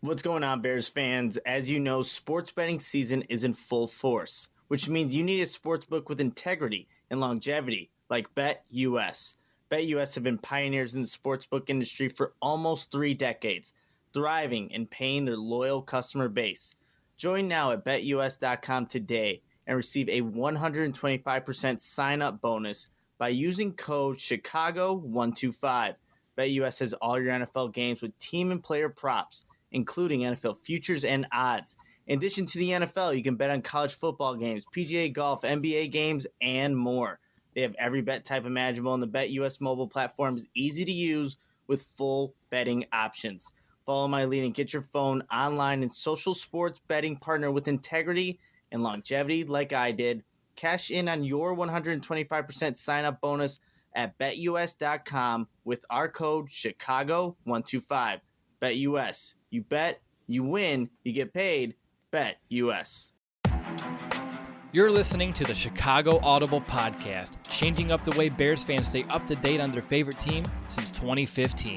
What's going on, Bears fans? As you know, sports betting season is in full force, which means you need a sports book with integrity and longevity, like BetUS. BetUS have been pioneers in the sportsbook industry for almost 3 decades, thriving and paying their loyal customer base. Join now at BetUS.com today and receive a 125% sign-up bonus by using code Chicago125. BetUS has all your NFL games with team and player props, including NFL futures and odds. In addition to the NFL, you can bet on college football games, PGA golf, NBA games, and more. They have every bet type imaginable, and the BetUS mobile platform is easy to use with full betting options. Follow my lead and get your phone online and social sports betting partner with integrity and longevity like I did. Cash in on your 125% sign-up bonus at BetUS.com with our code Chicago125. BetUS. You bet, you win, you get paid. BetUS. You're listening to the Chicago Audible Podcast, changing up the way Bears fans stay up to date on their favorite team since 2015.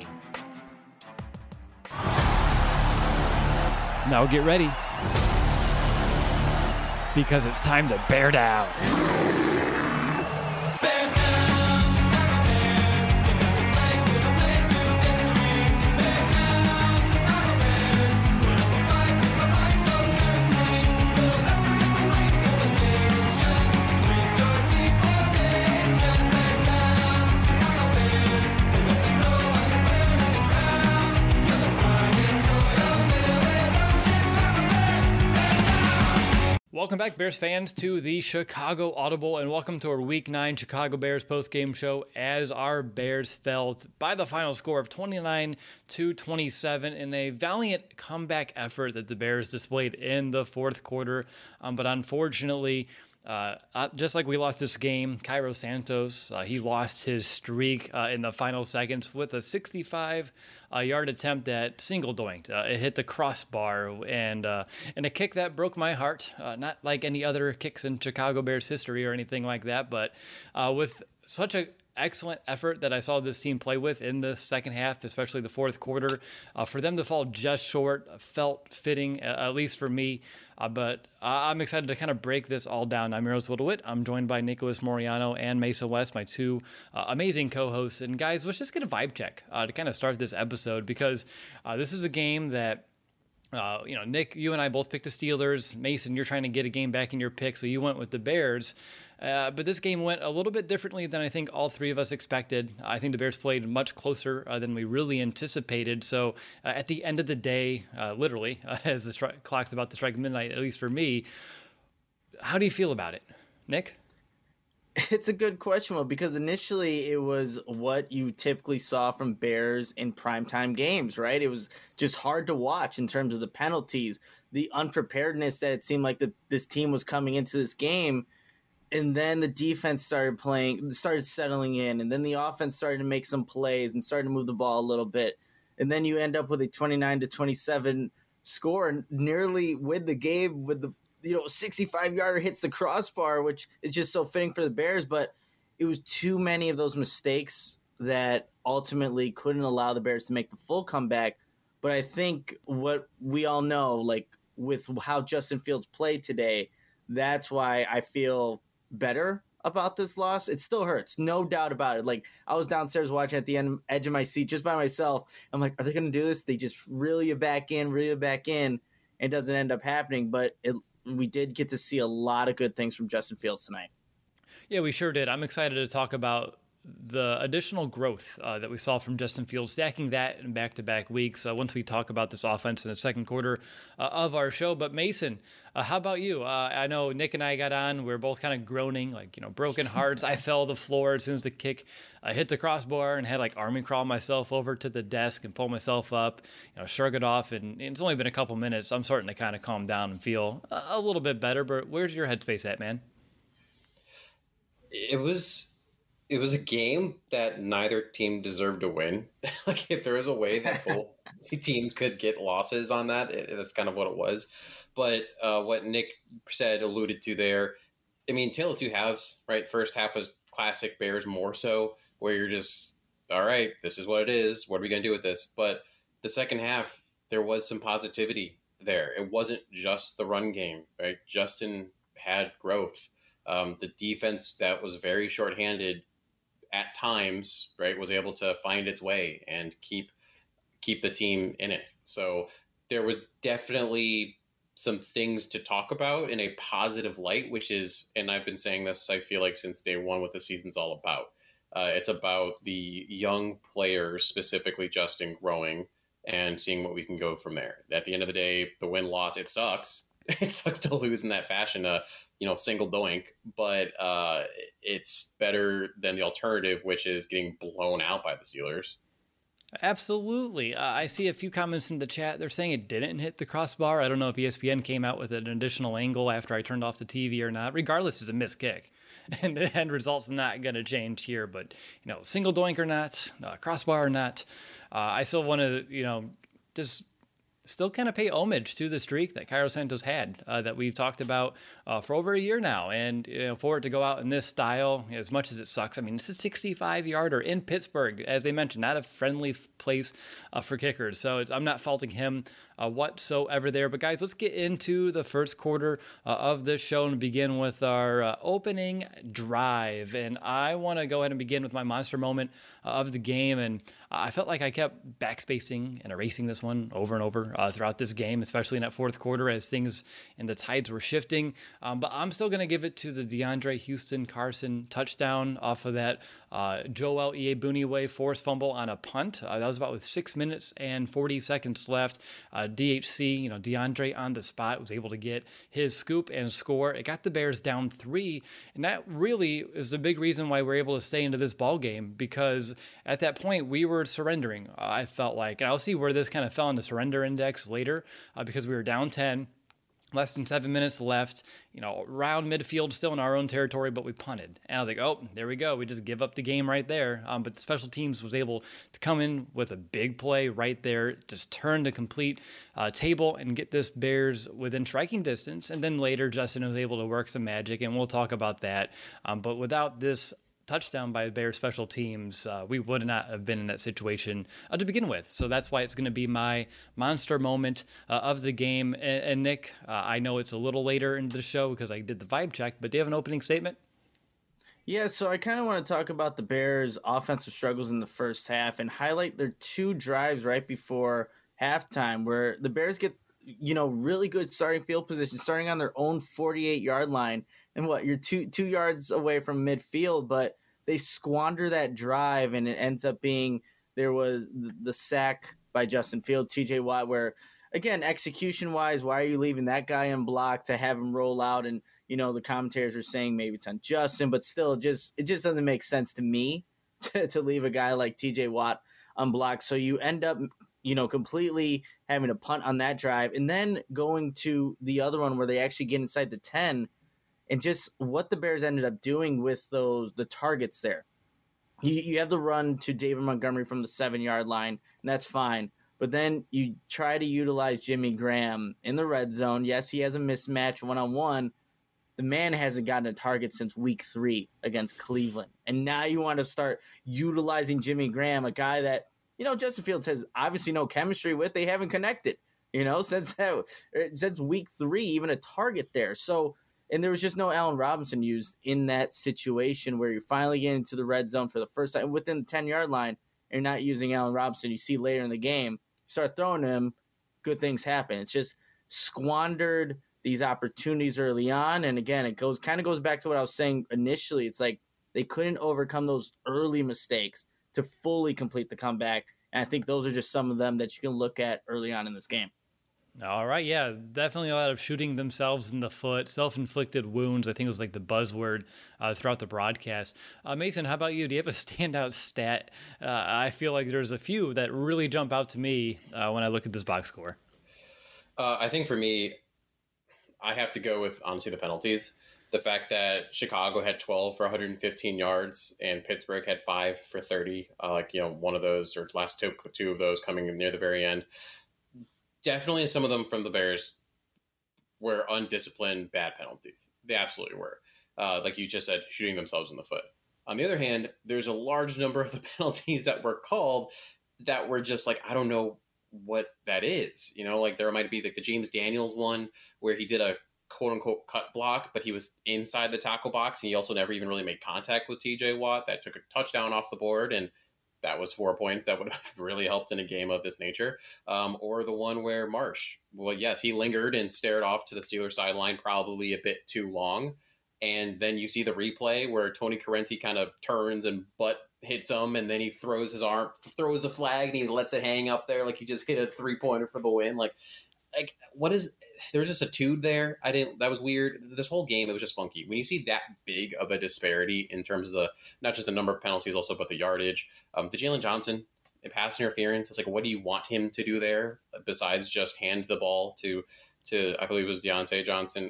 Now get ready, because it's time to bear down. Welcome back, Bears fans, to the Chicago Audible, and welcome to our Week 9 Chicago Bears postgame show as our Bears fell by the final score of 29-27 in a valiant comeback effort that the Bears displayed in the fourth quarter. But unfortunately, just like we lost this game, Cairo Santos, he lost his streak in the final seconds with a 65-yard attempt that single doinked. It hit the crossbar and a kick that broke my heart. Not like any other kicks in Chicago Bears history or anything like that, but with such an excellent effort that I saw this team play with in the second half, especially the fourth quarter, for them to fall just short felt fitting, at least for me. But I'm excited to kind of break this all down. I'm Rose Littlewhit. I'm joined by Nicholas Moriano and Mesa West, my two amazing co-hosts. And guys, let's just get a vibe check to kind of start this episode, because this is a game that Nick, you and I both picked the Steelers. Mason, you're trying to get a game back in your pick, so you went with the Bears. But this game went a little bit differently than I think all three of us expected. I think the Bears played much closer than we really anticipated. So at the end of the day, literally, as the clock's about to strike midnight, at least for me, how do you feel about it, Nick? It's a good question, because initially it was what you typically saw from Bears in primetime games, right? It was just hard to watch in terms of the penalties, the unpreparedness that it seemed like this team was coming into this game. And then the defense started settling in, and then the offense started to make some plays and started to move the ball a little bit. And then you end up with a 29-27 score and nearly win the game with the 65-yarder hits the crossbar, which is just so fitting for the Bears. But it was too many of those mistakes that ultimately couldn't allow the Bears to make the full comeback. But I think what we all know, like with how Justin Fields played today, that's why I feel better about this loss. It still hurts, no doubt about it. Like, I was downstairs watching at the edge of my seat just by myself. I'm like, are they going to do this? They just reel you back in. It doesn't end up happening, but we did get to see a lot of good things from Justin Fields tonight. Yeah, we sure did. I'm excited to talk about the additional growth that we saw from Justin Fields, stacking that in back-to-back weeks once we talk about this offense in the second quarter of our show. But Mason, how about you? I know Nick and I got on. We were both kind of groaning, like, broken hearts. I fell to the floor as soon as the kick hit the crossbar and had like army crawl myself over to the desk and pull myself up, shrug it off. And it's only been a couple minutes. I'm starting to kind of calm down and feel a little bit better. But where's your headspace at, man? It was a game that neither team deserved to win. Like, if there was a way that both teams could get losses on that, that's kind of what it was. But what Nick said, alluded to there, I mean, tale of two halves, right? First half was classic Bears more so, where you're just, all right, this is what it is. What are we going to do with this? But the second half, there was some positivity there. It wasn't just the run game, right? Justin had growth. The defense that was very shorthanded at times, right, was able to find its way and keep the team in it. So there was definitely some things to talk about in a positive light, which is, and I've been saying this, I feel like since day one, what the season's all about. It's about the young players, specifically Justin, growing and seeing what we can go from there. At the end of the day, the win-loss, it sucks. It sucks to lose in that fashion, single doink, but it's better than the alternative, which is getting blown out by the Steelers. Absolutely. I see a few comments in the chat. They're saying it didn't hit the crossbar. I don't know if ESPN came out with an additional angle after I turned off the TV or not. Regardless, it's a missed kick. And the end result's not going to change here. But, single doink or not, crossbar or not, I still want to, just still kind of pay homage to the streak that Cairo Santos had that we've talked about for over a year now. And for it to go out in this style, as much as it sucks, I mean, it's a 65-yarder in Pittsburgh, as they mentioned, not a friendly place for kickers. So I'm not faulting him whatsoever there. But guys, let's get into the first quarter of this show and begin with our opening drive. And I want to go ahead and begin with my monster moment of the game. And I felt like I kept backspacing and erasing this one over and over throughout this game, especially in that fourth quarter as things and the tides were shifting. But I'm still going to give it to the DeAndre Houston Carson touchdown off of that Joel Iyiegbuniwe forced fumble on a punt. That was about with 6 minutes and 40 seconds left. DHC, DeAndre on the spot was able to get his scoop and score. It got the Bears down 3, and that really is the big reason why we're able to stay into this ball game, because at that point we were surrendering. I felt like, and I'll see where this kind of fell in the surrender index later, because we were down 10. Less than 7 minutes left, around midfield, still in our own territory, but we punted. And I was like, oh, there we go. We just give up the game right there. But the special teams was able to come in with a big play right there, just turn the complete table and get this Bears within striking distance. And then later, Justin was able to work some magic, and we'll talk about that. But without this touchdown by Bears special teams, we would not have been in that situation to begin with. So that's why it's going to be my monster moment of the game. And Nick, I know it's a little later in the show because I did the vibe check, but do you have an opening statement? Yeah, so I kind of want to talk about the Bears' offensive struggles in the first half and highlight their 2 drives right before halftime where the Bears get, really good starting field position, starting on their own 48-yard line. And you're two yards away from midfield, but they squander that drive, and it ends up being there was the sack by Justin Fields, TJ Watt, where, again, execution-wise, why are you leaving that guy unblocked to have him roll out? And, the commentators are saying maybe it's on Justin, but still, it just doesn't make sense to me to leave a guy like TJ Watt unblocked. So you end up, completely having to punt on that drive, and then going to the other one where they actually get inside the 10. And just what the Bears ended up doing with the targets there. You have the run to David Montgomery from the 7-yard line, and that's fine. But then you try to utilize Jimmy Graham in the red zone. Yes, he has a mismatch one-on-one. The man hasn't gotten a target since week 3 against Cleveland. And now you want to start utilizing Jimmy Graham, a guy that, Justin Fields has obviously no chemistry with. They haven't connected, since week 3, even a target there. So, and there was just no Allen Robinson used in that situation where you're finally getting to the red zone for the first time within the 10-yard line. And you're not using Allen Robinson. You see later in the game, start throwing him, good things happen. It's just squandered these opportunities early on. And again, it goes back to what I was saying initially. It's like they couldn't overcome those early mistakes to fully complete the comeback. And I think those are just some of them that you can look at early on in this game. All right, yeah, definitely a lot of shooting themselves in the foot, self-inflicted wounds, I think was like the buzzword throughout the broadcast. Mason, how about you? Do you have a standout stat? I feel like there's a few that really jump out to me when I look at this box score. I think for me, I have to go with, honestly, the penalties. The fact that Chicago had 12 for 115 yards and Pittsburgh had 5 for 30, one of those, or last two of those coming near the very end. Definitely some of them from the Bears were undisciplined, bad penalties. They absolutely were. Like you just said, shooting themselves in the foot. On the other hand, there's a large number of the penalties that were called that were just like, I don't know what that is. Like there might be like the James Daniels one where he did a quote unquote cut block, but he was inside the tackle box and he also never even really made contact with TJ Watt. That took a touchdown off the board, and that was 4 points. That would have really helped in a game of this nature. Or the one where Marsh, well, yes, he lingered and stared off to the Steelers sideline probably a bit too long. And then you see the replay where Tony Correnti kind of turns and butt hits him, and then he throws throws the flag, and he lets it hang up there like he just hit a 3-pointer for the win. Like what is? There's just a tude there. That was weird. This whole game, it was just funky. When you see that big of a disparity in terms of not just the number of penalties, also but the yardage. The Jalen Johnson pass interference. It's like, what do you want him to do there besides just hand the ball to I believe it was Deontay Johnson.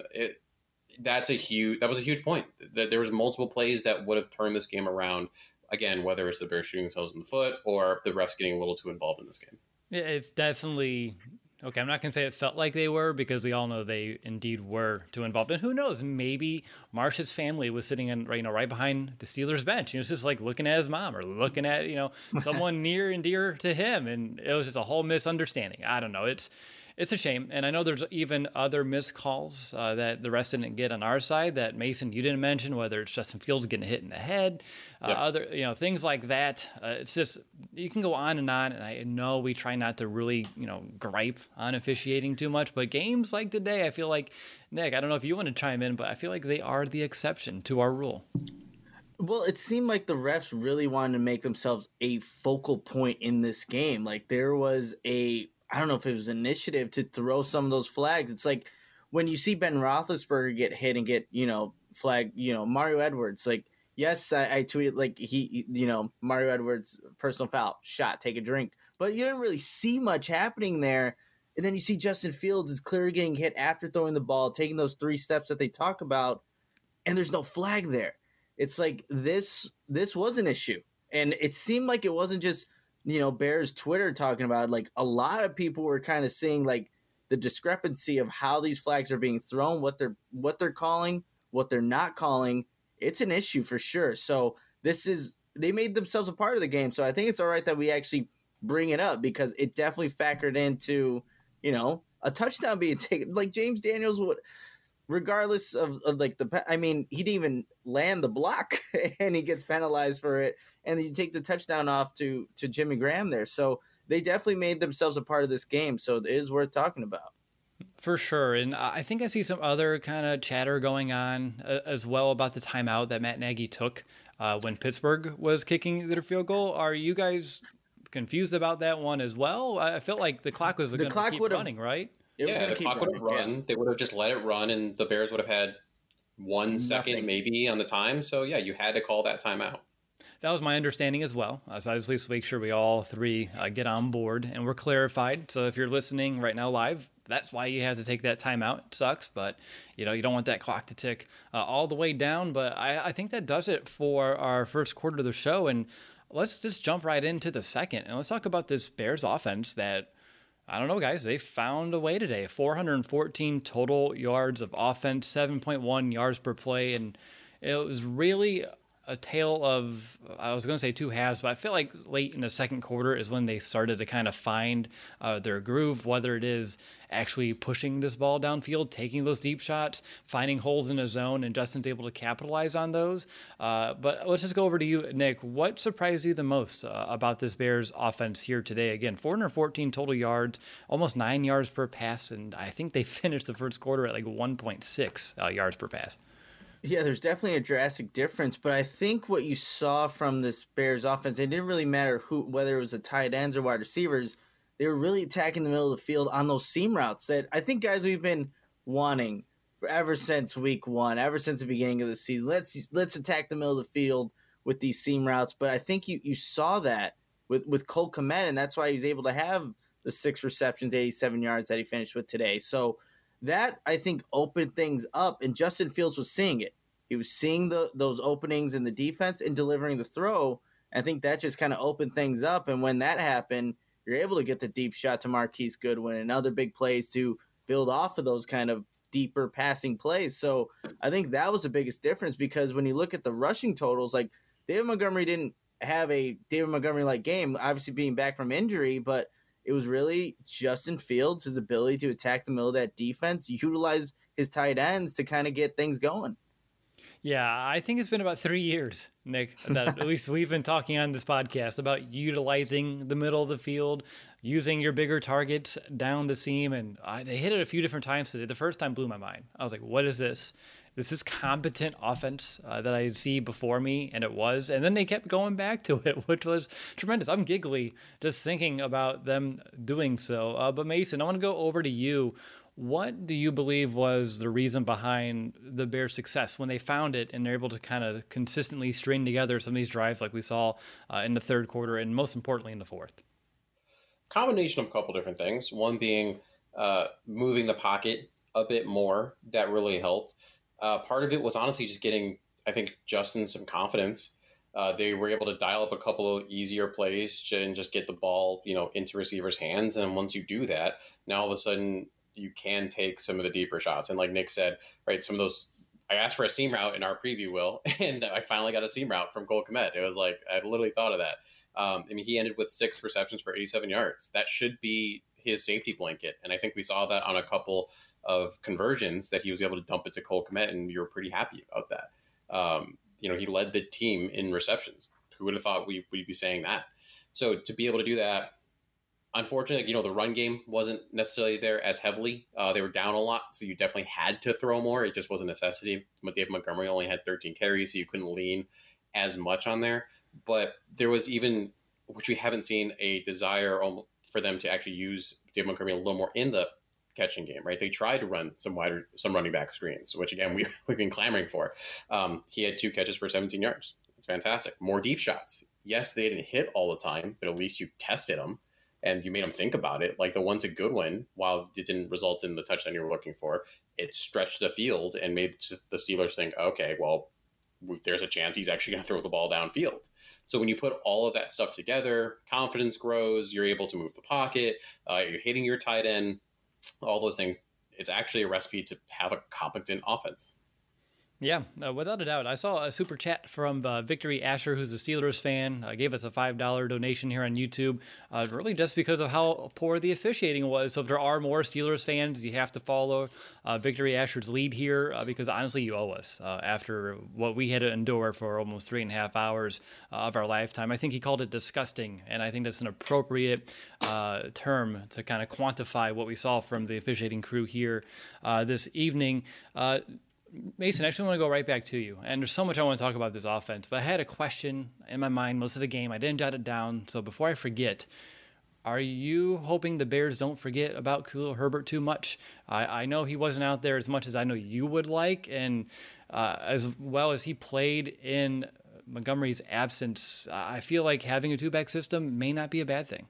That was a huge point. There was multiple plays that would have turned this game around. Again, whether it's the Bears shooting themselves in the foot or the refs getting a little too involved in this game. Yeah, it's definitely okay. I'm not going to say it felt like they were, because we all know they indeed were too involved. And who knows? Maybe Marsh's family was sitting right behind the Steelers bench. It's just like looking at his mom or looking at someone near and dear to him, and it was just a whole misunderstanding. I don't know. It's a shame. And I know there's even other missed calls that the rest didn't get on our side that, Mason, you didn't mention, whether it's Justin Fields getting hit in the head, other, things like that. It's just, you can go on. And I know we try not to really, gripe on officiating too much, but games like today, I feel like, Nick, I don't know if you want to chime in, but I feel like they are the exception to our rule. Well, it seemed like the refs really wanted to make themselves a focal point in this game. Like there was I don't know if it was initiative to throw some of those flags. It's like when you see Ben Roethlisberger get hit and get, flag, Mario Edwards, like, yes, I tweeted like Mario Edwards, personal foul, shot, take a drink, but you didn't really see much happening there. And then you see Justin Fields is clearly getting hit after throwing the ball, taking those 3 steps that they talk about, and there's no flag there. It's like this was an issue. And it seemed like it wasn't just, Bears Twitter talking about it. Like a lot of people were kind of seeing like the discrepancy of how these flags are being thrown, what they're calling, what they're not calling. It's an issue for sure. So they made themselves a part of the game. So I think it's all right that we actually bring it up, because it definitely factored into, a touchdown being taken. Like James Daniels would, regardless of like he didn't even land the block and he gets penalized for it. And then you take the touchdown off to Jimmy Graham there. So they definitely made themselves a part of this game. So it is worth talking about. For sure. And I think I see some other kind of chatter going on as well about the timeout that Matt Nagy took when Pittsburgh was kicking their field goal. Are you guys confused about that one as well? I felt like the clock was going to keep running, right? Yeah, the clock would have run. Yeah. They would have just let it run, and the Bears would have had 1 second maybe on the time. So, yeah, you had to call that timeout. That was my understanding as well. So I just want to make sure we all three get on board and we're clarified. So if you're listening right now live, that's why you have to take that timeout. It sucks, but you don't want that clock to tick all the way down. But I think that does it for our first quarter of the show. And let's just jump right into the second. And let's talk about this Bears offense that, I don't know, guys, they found a way today. 414 total yards of offense, 7.1 yards per play. And it was really a tale of, I was going to say 2 halves, but I feel like late in the second quarter is when they started to kind of find their groove, whether it is actually pushing this ball downfield, taking those deep shots, finding holes in a zone, and Justin's able to capitalize on those. But let's just go over to you, Nick. What surprised you the most about this Bears offense here today? Again, 414 total yards, almost 9 yards per pass, and I think they finished the first quarter at like 1.6 yards per pass. Yeah, there's definitely a drastic difference, but I think what you saw from this Bears offense, it didn't really matter whether it was the tight ends or wide receivers. They were really attacking the middle of the field on those seam routes that I think, guys, we've been wanting ever since week 1, ever since the beginning of the season. Let's attack the middle of the field with these seam routes. But I think you saw that with Cole Kmet, and that's why he was able to have the 6 receptions, 87 yards that he finished with today. So that, I think, opened things up, and Justin Fields was seeing it. He was seeing those openings in the defense and delivering the throw. I think that just kind of opened things up, and when that happened, you're able to get the deep shot to Marquise Goodwin and other big plays to build off of those kind of deeper passing plays. So I think that was the biggest difference, because when you look at the rushing totals, like David Montgomery didn't have a David Montgomery-like game, obviously being back from injury, but it was really Justin Fields, his ability to attack the middle of that defense, utilize his tight ends to kind of get things going. Yeah, I think it's been about 3 years, Nick, that at least we've been talking on this podcast about utilizing the middle of the field, using your bigger targets down the seam. And they hit it a few different times today. The first time blew my mind. I was like, what is this? This is competent offense that I see before me, and it was. And then they kept going back to it, which was tremendous. I'm giggly just thinking about them doing so. But Mason, I want to go over to you. What do you believe was the reason behind the Bears' success when they found it and they're able to kind of consistently string together some of these drives like we saw in the third quarter and most importantly in the fourth? Combination of a couple different things. One being moving the pocket a bit more. That really helped. Part of it was honestly just getting, I think, Justin some confidence. They were able to dial up a couple of easier plays and just get the ball, into receivers' hands. And once you do that, now all of a sudden you can take some of the deeper shots. And like Nick said, right, some of those, I asked for a seam route in our preview, Will, and I finally got a seam route from Cole Kmet. It was like, I literally thought of that. He ended with 6 receptions for 87 yards. That should be his safety blanket. And I think we saw that on a couple of conversions that he was able to dump it to Cole Kmet, and we were pretty happy about that. He led the team in receptions. Who would have thought we'd be saying that? So to be able to do that, unfortunately, the run game wasn't necessarily there as heavily. They were down a lot, so you definitely had to throw more. It just was a necessity. David Montgomery only had 13 carries, so you couldn't lean as much on there. But there was even, which we haven't seen, a desire for them to actually use David Montgomery a little more in the catching game, right? They tried to run some running back screens, which again, we've been clamoring for. He had 2 catches for 17 yards. It's fantastic. More deep shots. Yes, they didn't hit all the time, but at least you tested them. And you made them think about it. Like the one to Goodwin, while it didn't result in the touchdown you were looking for, it stretched the field and made the Steelers think, okay, well, there's a chance he's actually going to throw the ball downfield. So when you put all of that stuff together, confidence grows, you're able to move the pocket, you're hitting your tight end, all those things. It's actually a recipe to have a competent offense. Yeah, without a doubt. I saw a super chat from Victory Asher, who's a Steelers fan, gave us a $5 donation here on YouTube, really just because of how poor the officiating was. So if there are more Steelers fans, you have to follow Victory Asher's lead here because honestly, you owe us after what we had to endure for almost 3.5 hours of our lifetime. I think he called it disgusting, and I think that's an appropriate term to kind of quantify what we saw from the officiating crew here this evening. Mason, I actually want to go right back to you. And there's so much I want to talk about this offense, but I had a question in my mind most of the game. I didn't jot it down. So before I forget, are you hoping the Bears don't forget about Khalil Herbert too much? I know he wasn't out there as much as I know you would like. And as well as he played in Montgomery's absence, I feel like having a 2-back system may not be a bad thing.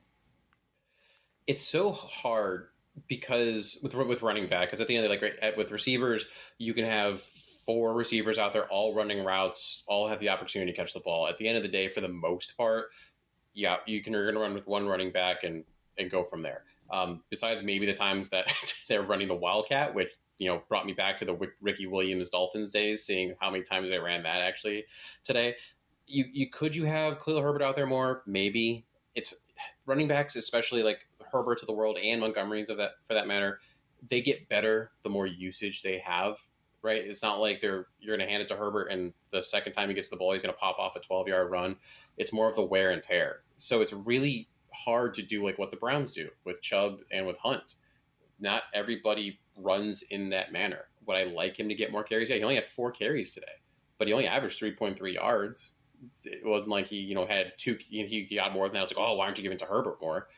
It's so hard because with running back, because at the end of the day, with receivers, you can have 4 receivers out there all running routes, all have the opportunity to catch the ball. At the end of the day, for the most part, yeah, you're going to run with one running back and go from there. Besides maybe the times that they're running the Wildcat, which brought me back to the Ricky Williams Dolphins days, seeing how many times they ran that actually today. Could you have Khalil Herbert out there more? Maybe. It's running backs, especially like Herberts of the world and Montgomery's for that matter, they get better the more usage they have, right? It's not like you're going to hand it to Herbert and the second time he gets the ball, he's going to pop off a 12-yard run. It's more of the wear and tear. So it's really hard to do like what the Browns do with Chubb and with Hunt. Not everybody runs in that manner. Would I like him to get more carries? Yeah, he only had 4 carries today, but he only averaged 3.3 yards. It wasn't like he, had 2, he got more than that. It's like, oh, why aren't you giving to Herbert more?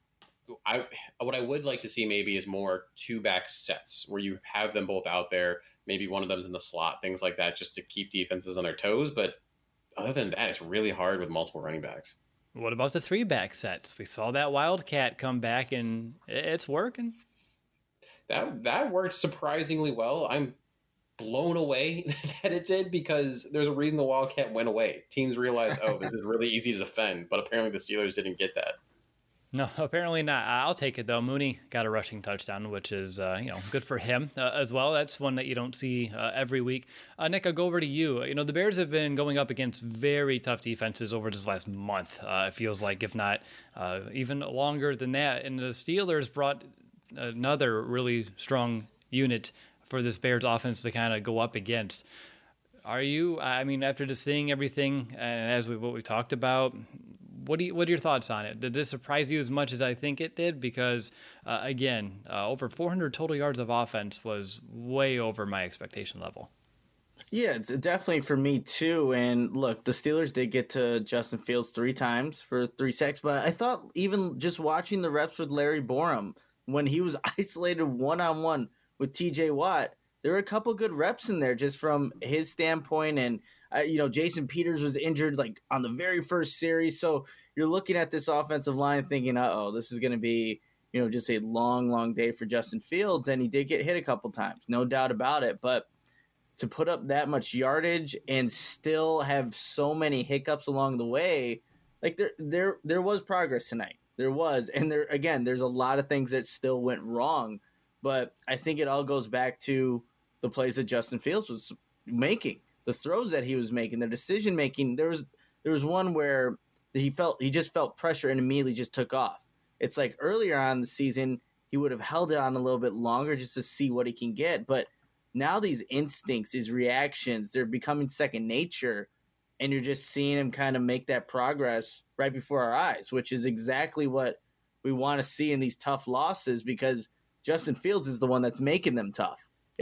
What I would like to see maybe is more 2-back sets where you have them both out there. Maybe one of them's in the slot, things like that, just to keep defenses on their toes. But other than that, it's really hard with multiple running backs. What about the 3-back sets? We saw that Wildcat come back, and it's working. That worked surprisingly well. I'm blown away that it did because there's a reason the Wildcat went away. Teams realized, oh, this is really easy to defend, but apparently the Steelers didn't get that. No, apparently not. I'll take it though. Mooney got a rushing touchdown, which is good for him as well. That's one that you don't see every week. Nick, I'll go over to you. The Bears have been going up against very tough defenses over this last month. It feels like, if not even longer than that. And the Steelers brought another really strong unit for this Bears offense to kind of go up against. After just seeing everything and as what we talked about, what are your thoughts on it? Did this surprise you as much as I think it did? Because over 400 total yards of offense was way over my expectation level. Yeah, it's definitely for me too. And look, the Steelers did get to Justin Fields 3 times for 3 sacks, but I thought even just watching the reps with Larry Borum when he was isolated one-on-one with TJ Watt, there were a couple good reps in there just from his standpoint. And, Jason Peters was injured like on the very first series. So you're looking at this offensive line thinking, this is going to be, just a long, long day for Justin Fields. And he did get hit a couple times, no doubt about it. But to put up that much yardage and still have so many hiccups along the way, like there was progress tonight. There was. And there's a lot of things that still went wrong. But I think it all goes back to the plays that Justin Fields was making, the throws that he was making, the decision making. There was one where he just felt pressure and immediately just took off. It's like earlier on in the season, he would have held it on a little bit longer just to see what he can get. But now these instincts, these reactions, they're becoming second nature, and you're just seeing him kind of make that progress right before our eyes, which is exactly what we want to see in these tough losses, because Justin Fields is the one that's making them tough.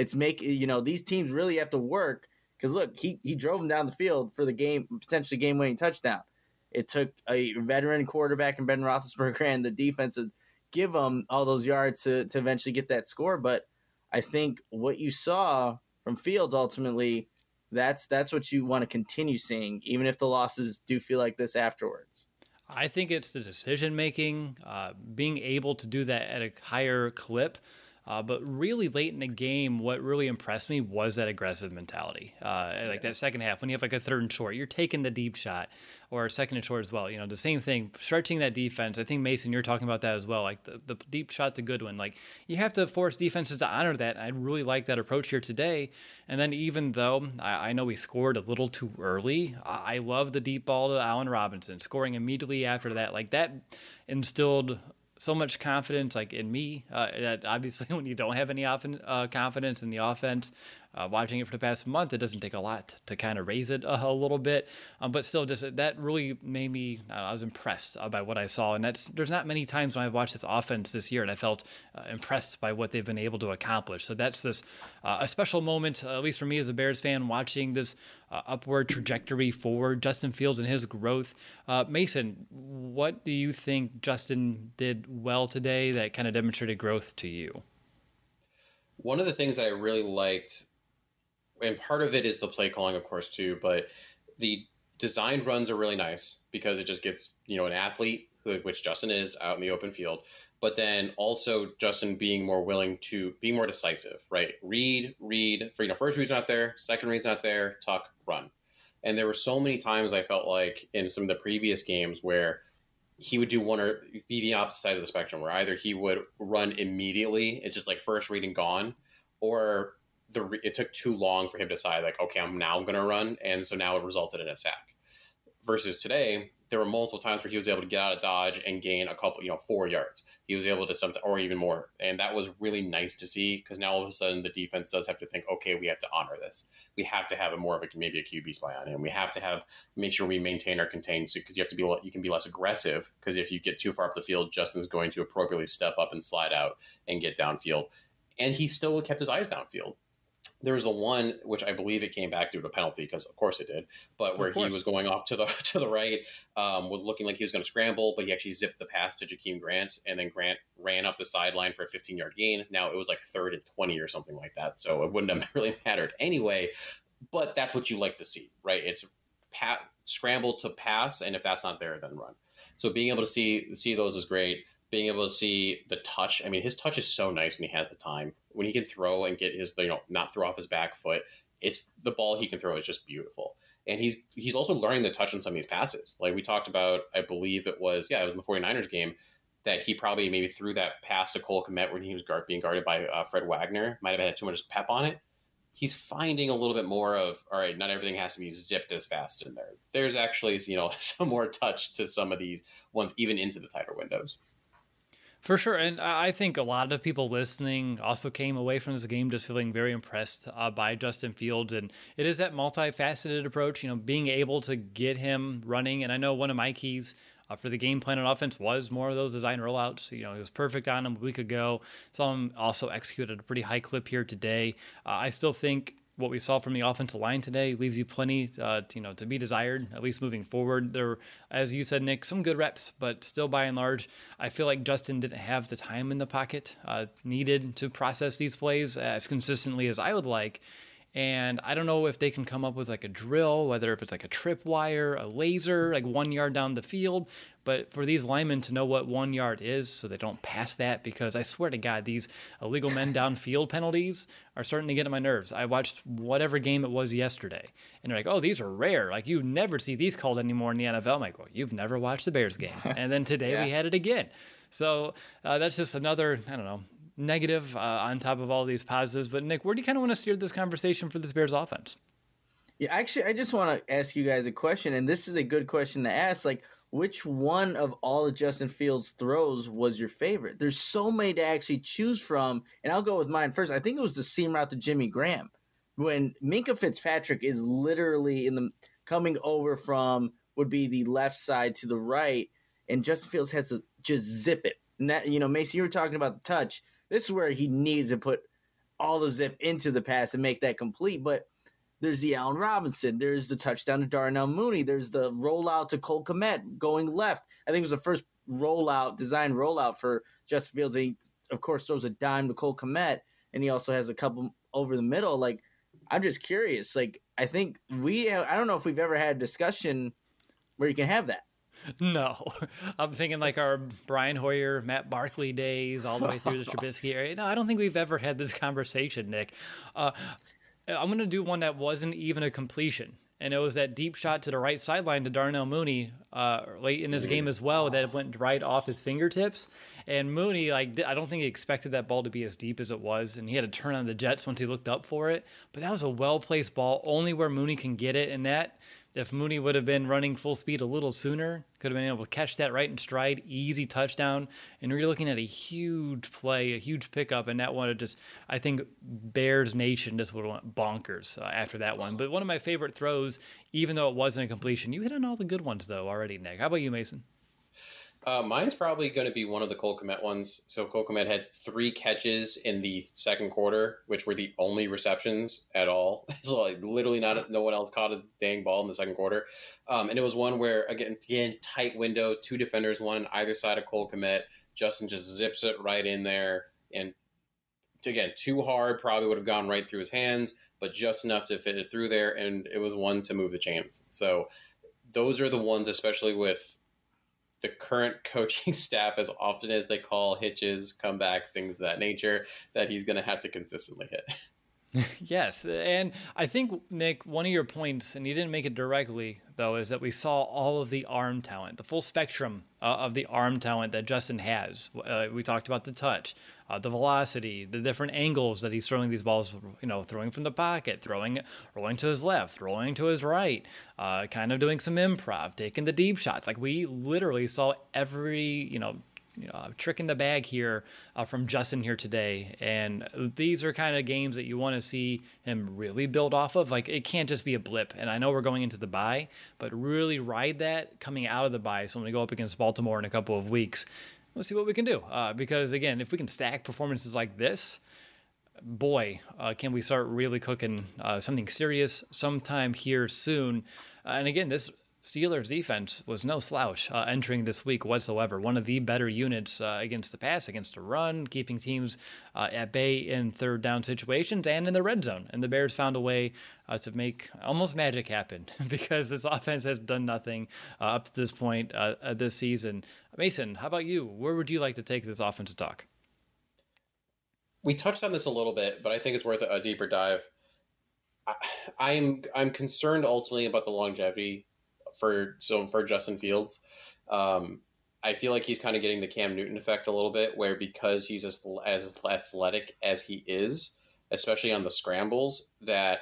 These teams really have to work, because look, he drove them down the field for the game, potentially game-winning touchdown. It took a veteran quarterback in Ben Roethlisberger and the defense to give them all those yards to eventually get that score. But I think what you saw from Fields ultimately, that's what you want to continue seeing, even if the losses do feel like this afterwards. I think it's the decision making, being able to do that at a higher clip. But really late in the game, what really impressed me was that aggressive mentality. That second half, when you have like a 3rd and short, you're taking the deep shot, or a 2nd and short as well. The same thing, stretching that defense. I think, Mason, you're talking about that as well. Like the deep shot's a good one. Like, you have to force defenses to honor that. I really like that approach here today. And then even though I know we scored a little too early, I love the deep ball to Allen Robinson, scoring immediately after that. Like, that instilled so much confidence, like, in me, that obviously when you don't have any confidence in the offense, watching it for the past month, it doesn't take a lot to kind of raise it a little bit. But still, just that really made me, I was impressed by what I saw. And there's not many times when I've watched this offense this year and I felt impressed by what they've been able to accomplish. So that's a special moment, at least for me as a Bears fan, watching this upward trajectory for Justin Fields and his growth. Mason, what do you think Justin did well today that kind of demonstrated growth to you? One of the things that I really liked, and part of it is the play calling, of course, too, but the designed runs are really nice because it just gets, an athlete, which Justin is, out in the open field, but then also Justin being more willing to be more decisive, right? Read, first read's not there, second read's not there, tuck, run. And there were so many times I felt like in some of the previous games where he would do one or be the opposite side of the spectrum, where either he would run immediately, it's just like first read and gone, or it took too long for him to decide, like, okay, I'm now going to run. And so now it resulted in a sack. Versus today, there were multiple times where he was able to get out of dodge and gain a couple, 4 yards. He was able to or even more. And that was really nice to see, because now all of a sudden the defense does have to think, okay, we have to honor this. We have to have maybe a QB spy on him. We have to make sure we maintain our contain, because you can be less aggressive, because if you get too far up the field, Justin's going to appropriately step up and slide out and get downfield. And he still kept his eyes downfield. There was the one, which I believe it came back due to a penalty, because of course it did, but where he was going off to the right, was looking like he was going to scramble, but he actually zipped the pass to Jakeem Grant, and then Grant ran up the sideline for a 15-yard gain. Now it was like 3rd and 20 or something like that, so it wouldn't have really mattered anyway, but that's what you like to see, right? It's scramble to pass, and if that's not there, then run. So being able to see those is great. Being able to see the touch. I mean, his touch is so nice when he has the time. When he can throw and get his, not throw off his back foot, it's the ball he can throw is just beautiful. And he's also learning the touch on some of these passes. Like we talked about, I believe it was in the 49ers game. that he probably maybe threw that pass to Cole Kmet when he was being guarded by Fred Wagner. Might have had too much pep on it. He's finding a little bit more of, all right, not everything has to be zipped as fast in there. There's actually, some more touch to some of these ones, even into the tighter windows. For sure. And I think a lot of people listening also came away from this game just feeling very impressed by Justin Fields. And it is that multifaceted approach, being able to get him running. And I know one of my keys for the game plan on offense was more of those design rollouts. He was perfect on them a week ago. Saw him also execute at a pretty high clip here today. I still think what we saw from the offensive line today leaves you plenty, to be desired, at least moving forward. There, as you said, Nick, some good reps, but still by and large, I feel like Justin didn't have the time in the pocket needed to process these plays as consistently as I would like. And I don't know if they can come up with like a drill, whether if it's like a tripwire, a laser, like 1 yard down the field. But for these linemen to know what 1 yard is so they don't pass that, because I swear to God, these illegal men downfield penalties are starting to get on my nerves. I watched whatever game it was yesterday, and they're like, oh, these are rare. Like, you never see these called anymore in the NFL. I'm like, well, you've never watched the Bears game. And then today we had it again. So that's just another, I don't know, negative on top of all these positives. But Nick, where do you kind of want to steer this conversation for this Bears offense? Yeah, actually, I just want to ask you guys a question, and this is a good question to ask. Like, which one of all of Justin Fields' throws was your favorite? There's so many to actually choose from, and I'll go with mine first. I think it was the seam route to Jimmy Graham, when Minkah Fitzpatrick is literally coming over from would be the left side to the right, and Justin Fields has to just zip it. And that, Mason, you were talking about the touch. This is where he needed to put all the zip into the pass and make that complete. But there's the Allen Robinson. There's the touchdown to Darnell Mooney. There's the rollout to Cole Kmet going left. I think it was the first design rollout for Justin Fields. He, of course, throws a dime to Cole Kmet, and he also has a couple over the middle. Like, I'm just curious. Like, I think I don't know if we've ever had a discussion where you can have that. No, I'm thinking like our Brian Hoyer, Matt Barkley days, all the way through the Trubisky area. No, I don't think we've ever had this conversation, Nick. I'm going to do one that wasn't even a completion. And it was that deep shot to the right sideline to Darnell Mooney late in his game as well that went right off his fingertips. And Mooney, I don't think he expected that ball to be as deep as it was. And he had to turn on the jets once he looked up for it. But that was a well-placed ball, only where Mooney can get it. And that, if Mooney would have been running full speed a little sooner, could have been able to catch that right in stride, easy touchdown. And we're looking at a huge play, a huge pickup, and that one would just, I think Bears Nation just would have went bonkers after that one. But one of my favorite throws, even though it wasn't a completion. You hit on all the good ones, though, already, Nick. How about you, Mason? Mine's probably going to be one of the Cole Kmet ones. So Cole Kmet had 3 catches in the second quarter, which were the only receptions at all. So literally no one else caught a dang ball in the second quarter. And it was one where, again, tight window, 2 defenders, one on either side of Cole Kmet. Justin just zips it right in there. And again, too hard, probably would have gone right through his hands, but just enough to fit it through there. And it was one to move the chains. So those are the ones, especially with the current coaching staff, as often as they call hitches, comebacks, things of that nature, that he's going to have to consistently hit. Yes. And I think, Nick, one of your points, and you didn't make it directly, though, is that we saw all of the arm talent, the full spectrum of the arm talent that Justin has. We talked about the touch, the velocity, the different angles that he's throwing these balls, throwing from the pocket, rolling to his left, rolling to his right, kind of doing some improv, taking the deep shots. Like, we literally saw every, trick in the bag here from Justin here today. And these are kind of games that you want to see him really build off of. Like, it can't just be a blip. And I know we're going into the bye, but really ride that coming out of the bye. So when we go up against Baltimore in a couple of weeks, we'll see what we can do. Because again, if we can stack performances like this, boy, can we start really cooking something serious sometime here soon. And again, this Steelers defense was no slouch entering this week whatsoever. One of the better units against the pass, against the run, keeping teams at bay in third down situations and in the red zone. And the Bears found a way to make almost magic happen because this offense has done nothing up to this point this season. Mason, how about you? Where would you like to take this offensive talk? We touched on this a little bit, but I think it's worth a deeper dive. I'm concerned ultimately about the longevity for Justin Fields. I feel like he's kind of getting the Cam Newton effect a little bit, where because he's as athletic as he is, especially on the scrambles, that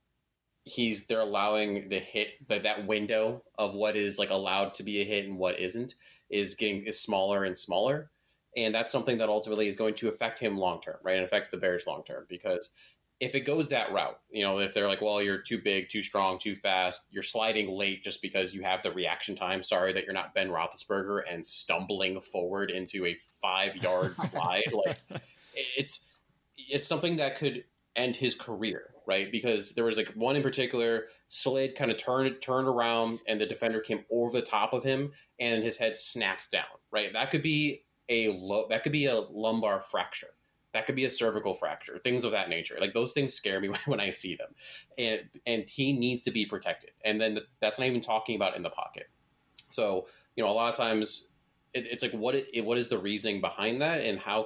they're allowing the hit, that window of what is like allowed to be a hit and what isn't is smaller and smaller, and that's something that ultimately is going to affect him long term, right? And affects the Bears long term, because if it goes that route, if they're like, well, you're too big, too strong, too fast, you're sliding late just because you have the reaction time. Sorry that you're not Ben Roethlisberger and stumbling forward into a 5-yard slide. Like it's something that could end his career, right? Because there was like one in particular, slid, kind of turned around, and the defender came over the top of him, and his head snapped down, right? That could be a lumbar fracture. That could be a cervical fracture, things of that nature. Like those things scare me when I see them, and he needs to be protected. And then that's not even talking about in the pocket. So a lot of times it's like what is the reasoning behind that,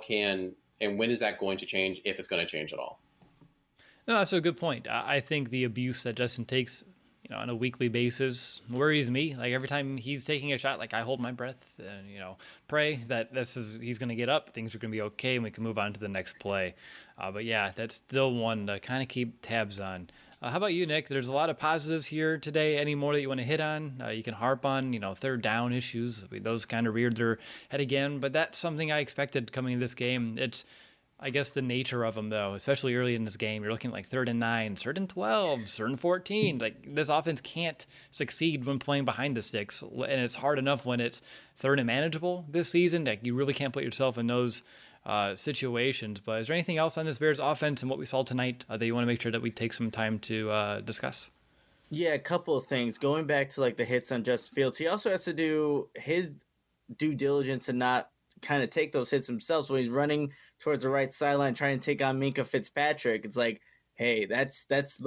and when is that going to change, if it's going to change at all? No, that's a good point. I think the abuse that Justin takes, on a weekly basis worries me. Like every time he's taking a shot, like I hold my breath and, pray that he's going to get up, things are going to be okay, and we can move on to the next play. But yeah, that's still one to kind of keep tabs on. How about you, Nick? There's a lot of positives here today. Any more that you want to hit on? You can harp on, third down issues. Those kind of reared their head again, but that's something I expected coming in this game. It's, I guess, the nature of them, though, especially early in this game. You're looking at like 3rd and 9, 3rd and 12, 3rd and 14. Like this offense can't succeed when playing behind the sticks, and it's hard enough when it's 3rd and manageable this season. Like you really can't put yourself in those situations. But is there anything else on this Bears offense and what we saw tonight that you want to make sure that we take some time to discuss? Yeah, a couple of things. Going back to like the hits on Justin Fields, he also has to do his due diligence and not kind of take those hits himself. So when he's running towards the right sideline trying to take on Minkah Fitzpatrick, it's like, hey, that's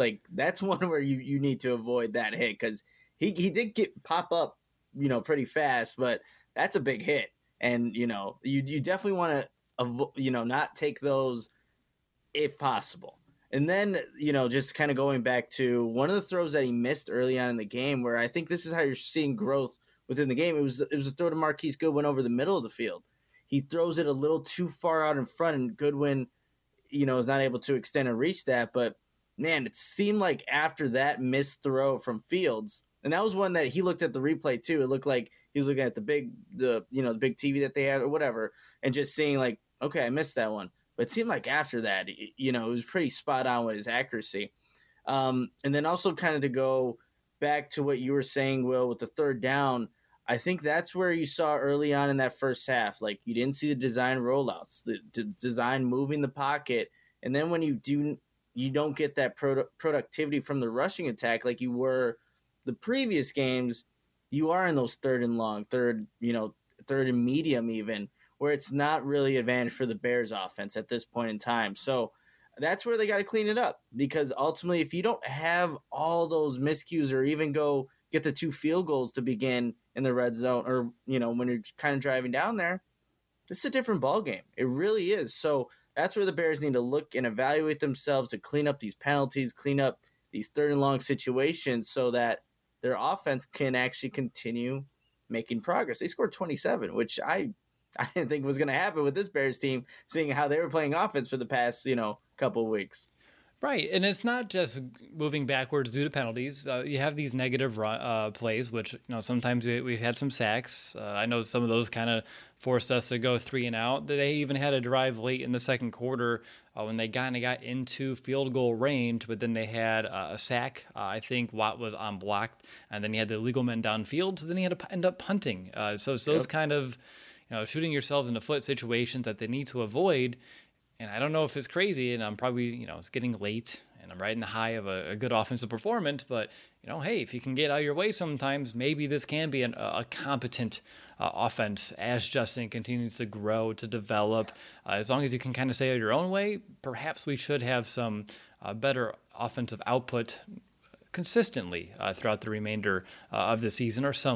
one where you need to avoid that hit, because he did pop up, pretty fast, but that's a big hit. And, you definitely want to, not take those if possible. And then, just kind of going back to one of the throws that he missed early on in the game, where I think this is how you're seeing growth within the game. It was a throw to Marquise Goodwin over the middle of the field. He throws it a little too far out in front, and Goodwin, is not able to extend and reach that. But, man, it seemed like after that missed throw from Fields, and that was one that he looked at the replay too. It looked like he was looking at the big TV that they had or whatever, and just seeing like, okay, I missed that one. But it seemed like after that, it was pretty spot on with his accuracy. And then also kind of to go back to what you were saying, Will, with the 3rd down, I think that's where you saw early on in that first half, like you didn't see the design rollouts, the design moving the pocket. And then when you don't get that productivity from the rushing attack like you were the previous games, you are in those 3rd and long, 3rd and medium even, where it's not really advantage for the Bears offense at this point in time. So that's where they got to clean it up, because ultimately if you don't have all those miscues or even go get the 2 field goals to begin in the red zone, or, when you're kind of driving down there, it's a different ball game. It really is. So that's where the Bears need to look and evaluate themselves to clean up these penalties, clean up these 3rd and long situations so that their offense can actually continue making progress. They scored 27, which I didn't think was going to happen with this Bears team, seeing how they were playing offense for the past, couple of weeks. Right, and it's not just moving backwards due to penalties. You have these negative plays, which sometimes we've had some sacks. I know some of those kind of forced us to go 3 and out. They even had a drive late in the second quarter when they got into field goal range, but then they had a sack. I think Watt was unblocked, and then he had the illegal men downfield, so then he had to end up punting. So it's those kind of shooting yourselves in the foot situations that they need to avoid. And I don't know if it's crazy, and I'm probably, it's getting late, and I'm riding the high of a good offensive performance, but, hey, if you can get out of your way sometimes, maybe this can be a competent offense as Justin continues to grow, to develop. As long as you can kind of say it your own way, perhaps we should have some better offensive output consistently throughout the remainder of the season, or somewhat.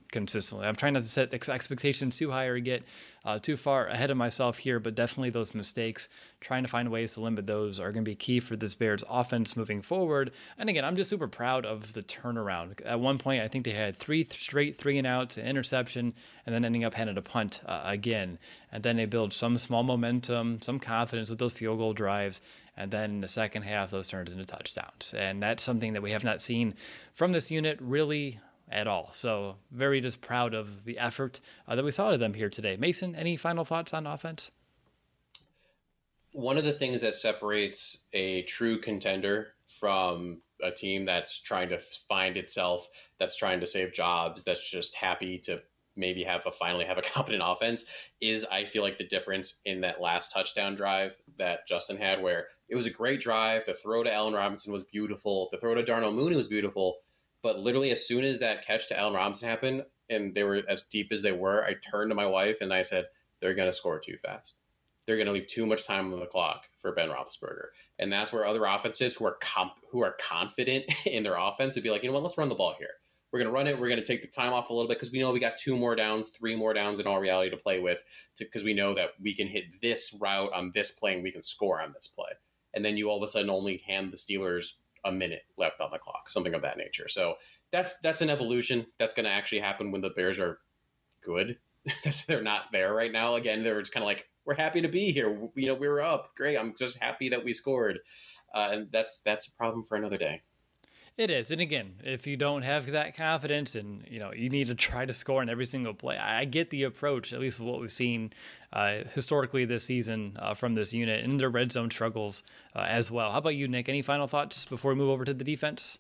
consistently. I'm trying not to set expectations too high or get too far ahead of myself here, but definitely those mistakes, trying to find ways to limit those are going to be key for this Bears offense moving forward. And again, I'm just super proud of the turnaround. At one point, I think they had three straight 3-and-outs, an interception, and then ending up handing a punt again. And then they build some small momentum, some confidence with those field goal drives. And then in the second half, those turned into touchdowns. And that's something that we have not seen from this unit really at all. So very just proud of the effort that we saw to them here today. Mason, any final thoughts on offense? One of the things that separates a true contender from a team that's trying to find itself, that's trying to save jobs, that's just happy to maybe finally have a competent offense, is I feel like the difference in that last touchdown drive that Justin had, where it was a great drive. The throw to Allen Robinson was beautiful. The throw to Darnell Mooney was beautiful. But literally as soon as that catch to Allen Robinson happened and they were as deep as they were, I turned to my wife and I said, they're going to score too fast. They're going to leave too much time on the clock for Ben Roethlisberger. And that's where other offenses who are confident in their offense would be like, you know what, let's run the ball here. We're going to run it. We're going to take the time off a little bit because we know we got 2 more downs, 3 more downs in all reality to play with, because we know that we can hit this route on this play and we can score on this play. And then you all of a sudden only hand the Steelers a minute left on the clock, something of that nature. So that's an evolution that's going to actually happen when the Bears are good. They're not there right now. Again, they're just kind of like, we're happy to be here. You know, we were up. Great. I'm just happy that we scored. And that's a problem for another day. It is. And again, if you don't have that confidence and, you know, you need to try to score in every single play, I get the approach, at least what we've seen historically this season from this unit and their red zone struggles as well. How about you, Nick? Any final thoughts before we move over to the defense?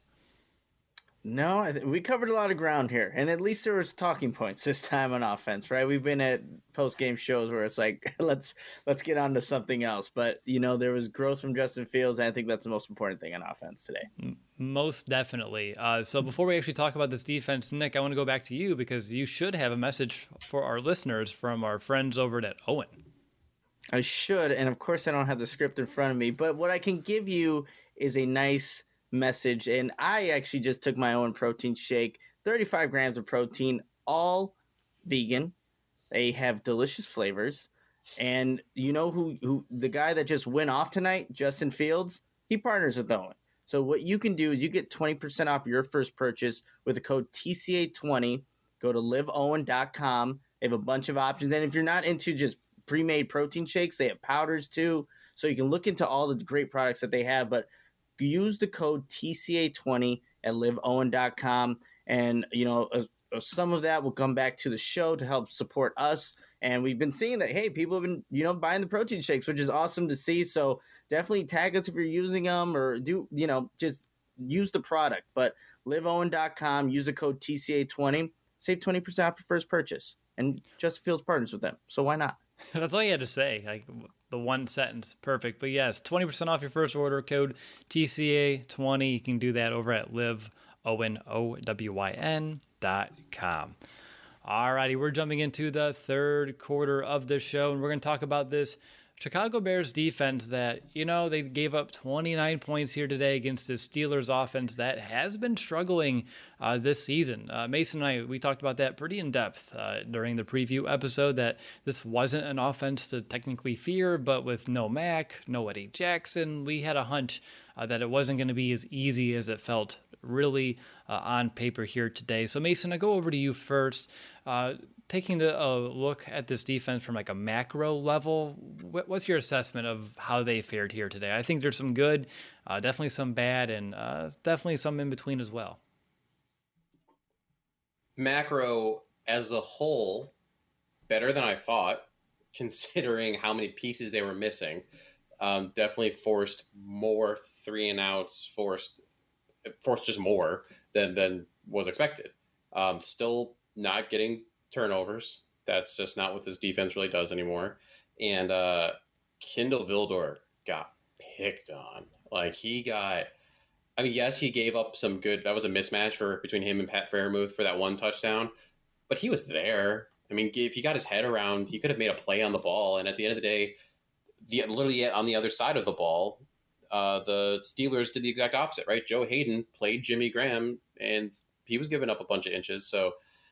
No, we covered a lot of ground here, and at least there was talking points this time on offense, right? We've been at post-game shows where it's like, let's get on to something else. But, you know, there was growth from Justin Fields, and I think that's the most important thing on offense today. Most definitely. So before we actually talk about this defense, Nick, I want to go back to you because you should have a message for our listeners from our friends over at Owen. I should, and of course I don't have the script in front of me, but what I can give you is a nice message. And I actually just took my own protein shake, 35 grams of protein, all vegan. They have delicious flavors. And you know who the guy that just went off tonight, Justin Fields, he partners with Owen. So what you can do is you get 20% off your first purchase with the code TCA20. Go to liveowen.com. They have a bunch of options. And if you're not into just pre-made protein shakes, they have powders too. So you can look into all the great products that they have, but use the code TCA20 at liveowen.com. And, you know, some of that will come back to the show to help support us. And we've been seeing that, hey, people have been, you know, buying the protein shakes, which is awesome to see. So definitely tag us if you're using them, or do, you know, just use the product. But liveowen.com, use the code TCA20, save 20% off your first purchase. And Justin Fields partners with them. So why not? That's all you had to say. Like the one sentence, perfect. But yes, 20% off your first order, code TCA20. You can do that over at liveowen.com. All righty, we're jumping into the third quarter of the show, and we're going to talk about this Chicago Bears defense that, you know, they gave up 29 points here today against the Steelers offense that has been struggling this season. Mason and I, we talked about that pretty in depth during the preview episode, that this wasn't an offense to technically fear, but with no Mac, no Eddie Jackson, we had a hunch that it wasn't going to be as easy as it felt really on paper here today. So Mason, I go over to you first. Taking a look at this defense from like a macro level, what's your assessment of how they fared here today? I think there's some good, definitely some bad, and definitely some in between as well. Macro as a whole, better than I thought, considering how many pieces they were missing. Definitely forced more 3-and-outs, forced just more than was expected. Still not getting turnovers. That's just not what this defense really does anymore. And Kindle Vildor got picked on. Like yes, he gave up some good. That was a mismatch between him and Pat Freiermuth for that one touchdown, but he was there. I mean, if he got his head around, he could have made a play on the ball. And at the end of the day, literally on the other side of the ball, the Steelers did the exact opposite, right? Joe Hayden played Jimmy Graham, and he was giving up a bunch of inches. So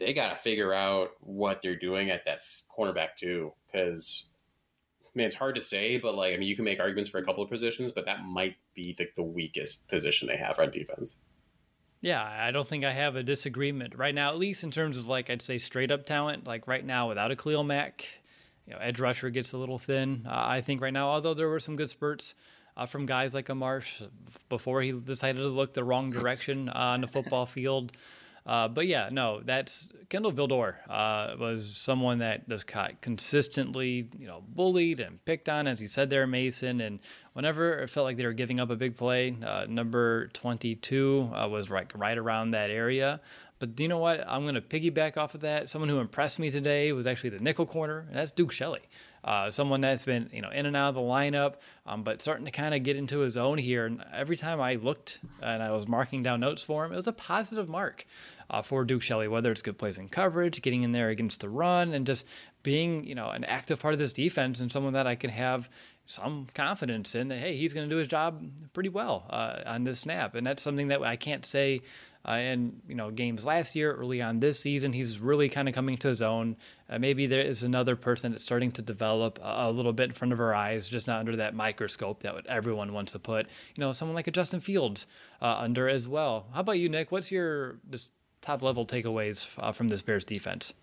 they got to figure out what they're doing at that cornerback too, because it's hard to say, but like, I mean, you can make arguments for a couple of positions, but that might be the weakest position they have on defense. Yeah, I don't think I have a disagreement right now, at least in terms of like, I'd say straight up talent. Like right now, without a Khalil Mack, edge rusher gets a little thin. I think right now, although there were some good spurts from guys like a Marsh before he decided to look the wrong direction on the football field. But yeah, no, that's Kendall Vildor was someone that just got consistently, bullied and picked on, as you said there, Mason. And whenever it felt like they were giving up a big play, number 22 was right around that area. But you know what? I'm going to piggyback off of that. Someone who impressed me today was actually the nickel corner, and that's Duke Shelley. Someone that's been, in and out of the lineup, but starting to kind of get into his own here. And every time I looked and I was marking down notes for him, it was a positive mark for Duke Shelley, whether it's good plays in coverage, getting in there against the run, and just being, an active part of this defense and someone that I can have some confidence in that, hey, he's going to do his job pretty well on this snap. And that's something that I can't say in games last year, early on this season. He's really kind of coming to his own. Maybe there is another person that's starting to develop a little bit in front of our eyes, just not under that microscope that everyone wants to put, someone like a Justin Fields under as well. How about you, Nick? What's your just top level takeaways from this Bears defense?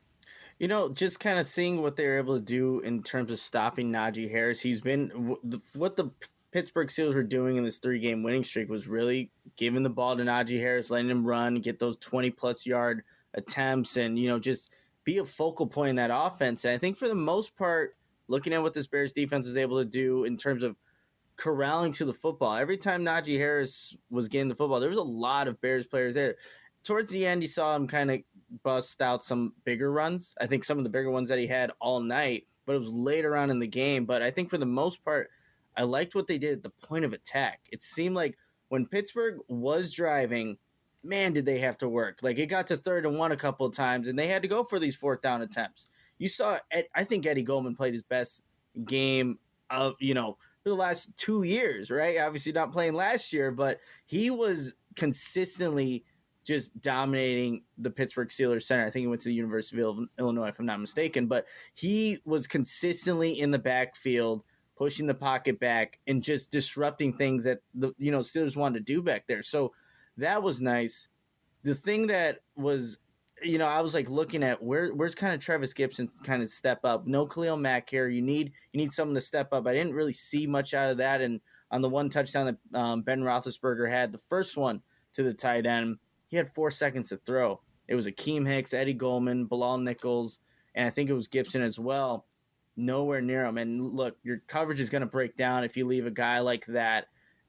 Just kind of seeing what they're able to do in terms of stopping Najee Harris. He's been what the Pittsburgh Steelers were doing in this 3-game winning streak was really giving the ball to Najee Harris, letting him run, get those 20-plus yard attempts, and, just be a focal point in that offense. And I think for the most part, looking at what this Bears defense was able to do in terms of corralling to the football, every time Najee Harris was getting the football, there was a lot of Bears players there. Towards the end, you saw him kind of bust out some bigger runs. I think some of the bigger ones that he had all night, but it was later on in the game. But I think for the most part, I liked what they did at the point of attack. It seemed like when Pittsburgh was driving, man, did they have to work. Like, it got to 3rd and 1 a couple of times, and they had to go for these 4th down attempts. You saw, I think Eddie Goldman played his best game of, for the last 2 years, right? Obviously not playing last year, but he was consistently just dominating the Pittsburgh Steelers center. I think he went to the University of Illinois, if I'm not mistaken, but he was consistently in the backfield, pushing the pocket back and just disrupting things that the Steelers wanted to do back there. So that was nice. The thing that was, I was like looking at where's kind of Travis Gibson kind of step up. No Khalil Mack here. You need someone to step up. I didn't really see much out of that. And on the one touchdown that Ben Roethlisberger had, the first one to the tight end, he had 4 seconds to throw. It was Akeem Hicks, Eddie Goldman, Bilal Nichols, and I think it was Gibson as well. Nowhere near him. And look, your coverage is going to break down if you leave a guy like that,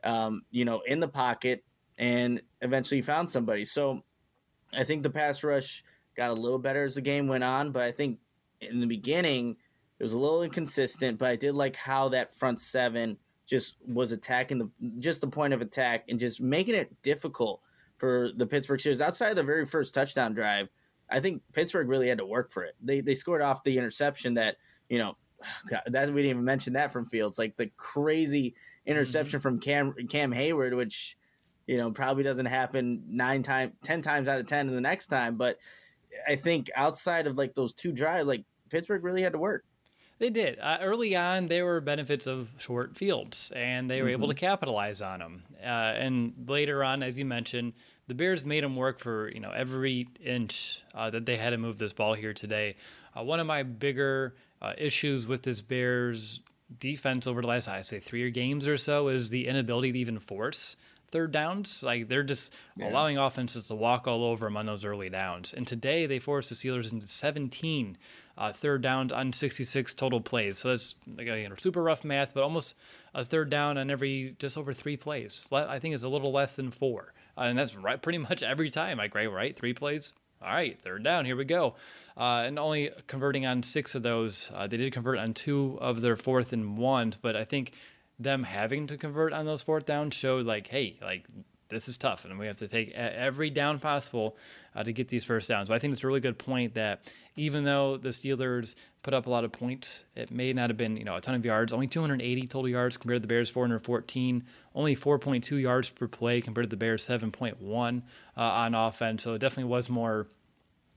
in the pocket, and eventually you found somebody. So I think the pass rush got a little better as the game went on, but I think in the beginning it was a little inconsistent, but I did like how that front seven just was attacking the point of attack and just making it difficult for the Pittsburgh Steelers. Outside of the very first touchdown drive, I think Pittsburgh really had to work for it. They scored off the interception that, God, that we didn't even mention that from Fields, like the crazy interception from Cam Hayward, which, probably doesn't happen 10 times out of 10 in the next time. But I think outside of like those 2 drives, like Pittsburgh really had to work. They did. Early on, there were benefits of short fields, and they were able to capitalize on them. And later on, as you mentioned, the Bears made them work for every inch that they had to move this ball here today. One of my bigger issues with this Bears defense over the last, I'd say, 3 games or so is the inability to even force 3rd downs. Like, they're just allowing offenses to walk all over them on those early downs. And today they forced the Steelers into 17 3rd downs on 66 total plays. So that's super rough math, but almost a 3rd down on every just over 3 plays. I think it's a little less than 4. And that's right, pretty much every time. Like, right? 3 plays. All right, 3rd down, here we go. And only converting on 6 of those. They did convert on 2 of their 4th and 1s, but I think them having to convert on those 4th downs showed like, hey, like this is tough, and we have to take every down possible to get these first downs. So I think it's a really good point that even though the Steelers put up a lot of points, it may not have been a ton of yards. Only 280 total yards compared to the Bears 414. Only 4.2 yards per play compared to the Bears 7.1 on offense. So it definitely was more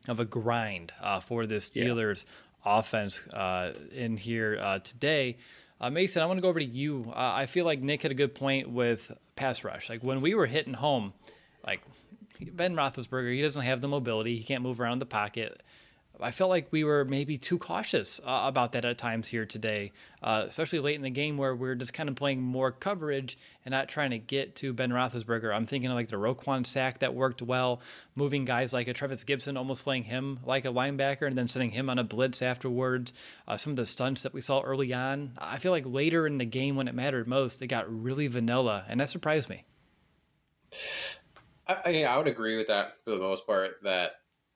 of a grind for the Steelers offense in here today. Mason, I want to go over to you. I feel like Nick had a good point with pass rush. Like when we were hitting home, like Ben Roethlisberger, he doesn't have the mobility. He can't move around the pocket. I felt like we were maybe too cautious about that at times here today, especially late in the game where we're just kind of playing more coverage and not trying to get to Ben Roethlisberger. I'm thinking of like the Roquan sack that worked well, moving guys like a Travis Gibson, almost playing him like a linebacker and then sending him on a blitz afterwards. Some of the stunts that we saw early on, I feel like later in the game when it mattered most, they got really vanilla, and that surprised me. I would agree with that for the most part, that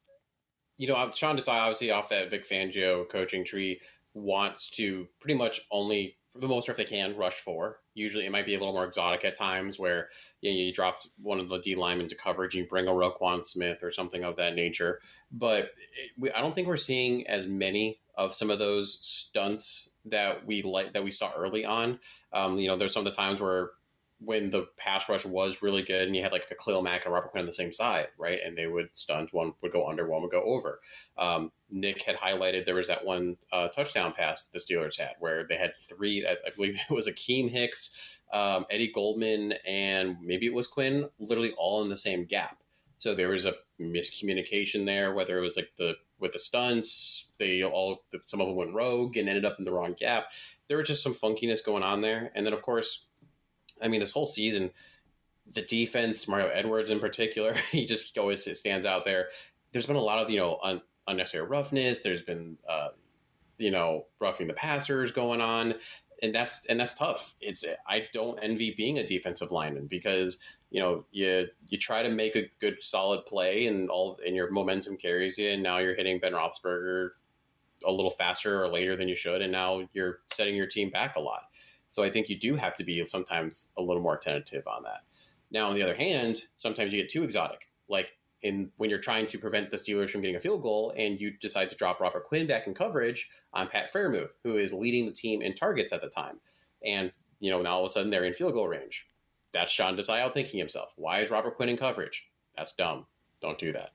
Sean Desai, obviously off that Vic Fangio coaching tree, wants to pretty much only, for the most part, if they can, rush 4. Usually it might be a little more exotic at times where you drop one of the D linemen to coverage and you bring a Roquan Smith or something of that nature. But I don't think we're seeing as many of some of those stunts that we saw early on. There's some of the times where when the pass rush was really good and you had like a Khalil Mack and Robert Quinn on the same side, right? And they would stunt, one would go under, one would go over. Nick had highlighted there was that one touchdown pass the Steelers had where they had 3, I believe it was Akeem Hicks, Eddie Goldman, and maybe it was Quinn, literally all in the same gap. So there was a miscommunication there, whether it was like with the stunts, some of them went rogue and ended up in the wrong gap. There was just some funkiness going on there. And then of course, I mean, this whole season, the defense, Mario Edwards in particular, he just always stands out there. There's been a lot of, unnecessary roughness. There's been, roughing the passers going on. And that's tough. I don't envy being a defensive lineman because, you try to make a good, solid play and your momentum carries you. And now you're hitting Ben Roethlisberger a little faster or later than you should. And now you're setting your team back a lot. So I think you do have to be sometimes a little more tentative on that. Now, on the other hand, sometimes you get too exotic. Like when you're trying to prevent the Steelers from getting a field goal and you decide to drop Robert Quinn back in coverage on Pat Freiermuth, who is leading the team in targets at the time. And, now all of a sudden they're in field goal range. That's Sean Desai outthinking himself. Why is Robert Quinn in coverage? That's dumb. Don't do that.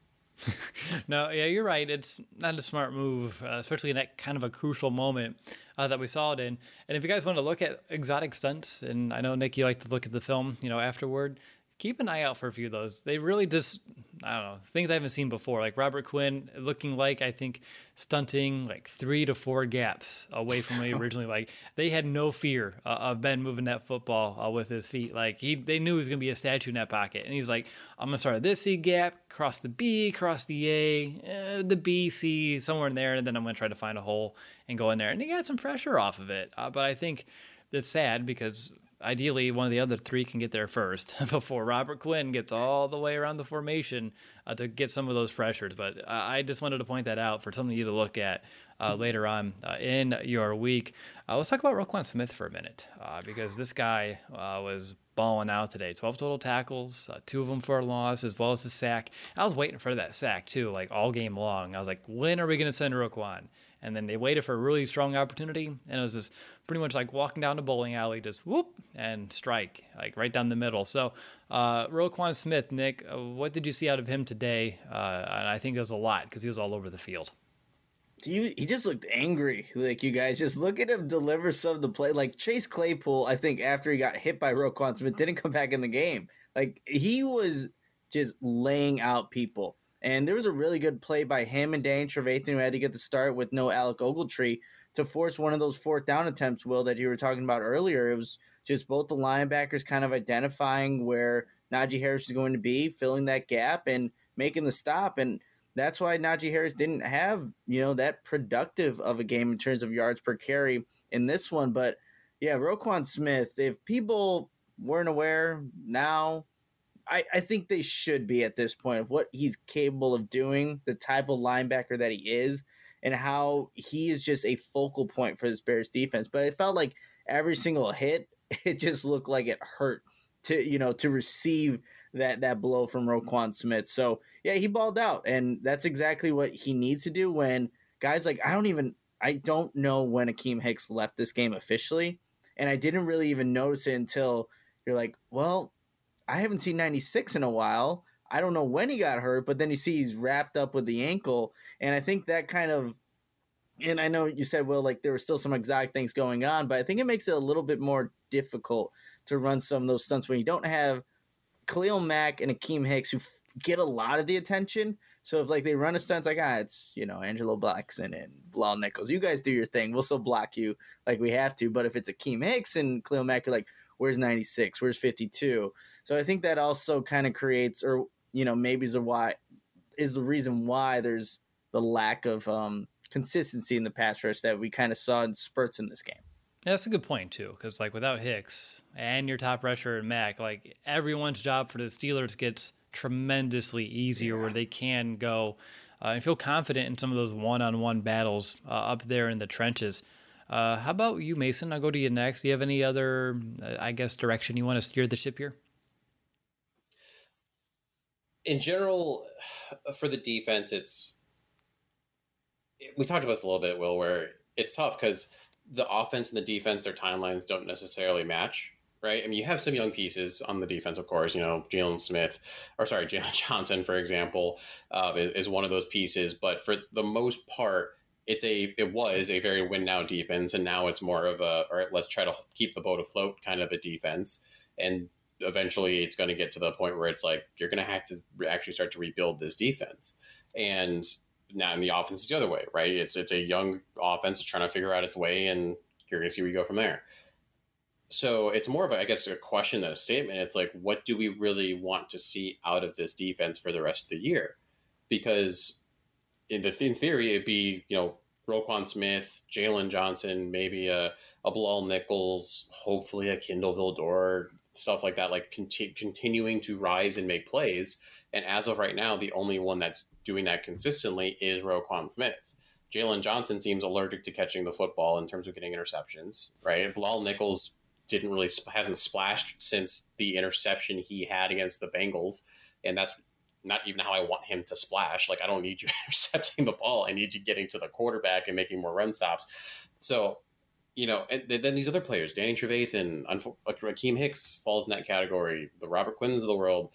No, yeah, you're right. It's not a smart move, especially in that kind of a crucial moment that we saw it in. And if you guys want to look at exotic stunts, and I know, Nick, you like to look at the film, afterward, keep an eye out for a few of those. They really just, I don't know, things I haven't seen before. Like Robert Quinn looking like, I think, stunting like 3 to 4 gaps away from me originally. Like they had no fear of Ben moving that football with his feet. Like they knew he was going to be a statue in that pocket. And he's like, I'm going to start at this C gap, cross the B, cross the A, the B, C, somewhere in there. And then I'm going to try to find a hole and go in there. And he got some pressure off of it. But I think that's sad because ideally, one of the other 3 can get there first before Robert Quinn gets all the way around the formation to get some of those pressures. But I just wanted to point that out for some of you to look at later on in your week. Let's talk about Roquan Smith for a minute because this guy was balling out today. 12 total tackles, 2 of them for a loss, as well as the sack. I was waiting for that sack, too, like all game long. I was like, when are we going to send Roquan? And then they waited for a really strong opportunity, and it was just pretty much like walking down the bowling alley, just whoop, and strike, like right down the middle. So Roquan Smith, Nick, what did you see out of him today? And I think it was a lot because he was all over the field. He just looked angry. Like, you guys just look at him deliver some of the play. Like, Chase Claypool, I think after he got hit by Roquan Smith, didn't come back in the game. Like, he was just laying out people. And there was a really good play by him and Danny Trevathan, who had to get the start with no Alec Ogletree, to force one of those 4th down attempts, Will, that you were talking about earlier. It was just both the linebackers kind of identifying where Najee Harris is going to be, filling that gap and making the stop. And that's why Najee Harris didn't have, that productive of a game in terms of yards per carry in this one. But, yeah, Roquan Smith, if people weren't aware now, I think they should be at this point of what he's capable of doing, the type of linebacker that he is, and how he is just a focal point for this Bears defense. But it felt like every single hit, it just looked like it hurt to receive that blow from Roquan Smith. So, yeah, he balled out, and that's exactly what he needs to do when guys like, I don't know when Akeem Hicks left this game officially, and I didn't really even notice it until you're like, well, I haven't seen 96 in a while. I don't know when he got hurt, but then you see he's wrapped up with the ankle. And I think that kind of, and I know you said, well, like there were still some exotic things going on, but I think it makes it a little bit more difficult to run some of those stunts when you don't have Khalil Mack and Akeem Hicks who get a lot of the attention. So if like they run a stunt, it's like, it's, you know, Angelo Blackson and Bilal Nichols. You guys do your thing. We'll still block you like we have to. But if it's Akeem Hicks and Khalil Mack, you're like, where's 96? Where's 52? So I think that also kind of creates, or, you know, maybe is the reason why there's the lack of consistency in the pass rush that we kind of saw in spurts in this game. Yeah, that's a good point too, because like without Hicks and your top rusher and Mack, like everyone's job for the Steelers gets tremendously easier, where they can go and feel confident in some of those one-on-one battles up there in the trenches. How about you, Mason? I'll go to you next. Do you have any other, I guess, direction you want to steer the ship here? In general, for the defense, we talked about this a little bit, Will, where it's tough because the offense and the defense, their timelines don't necessarily match, right? I mean, you have some young pieces on the defense, of course. You know, Jalen Johnson, for example, is one of those pieces. But for the most part, it was a very win now defense, and now it's more of all right, let's try to keep the boat afloat kind of a defense. And eventually it's going to get to the point where it's like, you're going to have to actually start to rebuild this defense. And now in the offense is the other way, right? It's a young offense trying to figure out its way, and you're going to see where you go from there. So it's more of a question than a statement. It's like, what do we really want to see out of this defense for the rest of the year? Because in theory, it'd be, you know, Roquan Smith, Jalen Johnson, maybe a Bilal Nichols, hopefully a Kindle Vildor, stuff like that, like continuing to rise and make plays. And as of right now, the only one that's doing that consistently is Roquan Smith. Jalen Johnson seems allergic to catching the football in terms of getting interceptions, right? Bilal Nichols hasn't splashed since the interception he had against the Bengals. And that's not even how I want him to splash. Like, I don't need you intercepting the ball. I need you getting to the quarterback and making more run stops. So, you know, and then these other players, Danny Trevathan, Akeem Hicks falls in that category, the Robert Quinns of the world.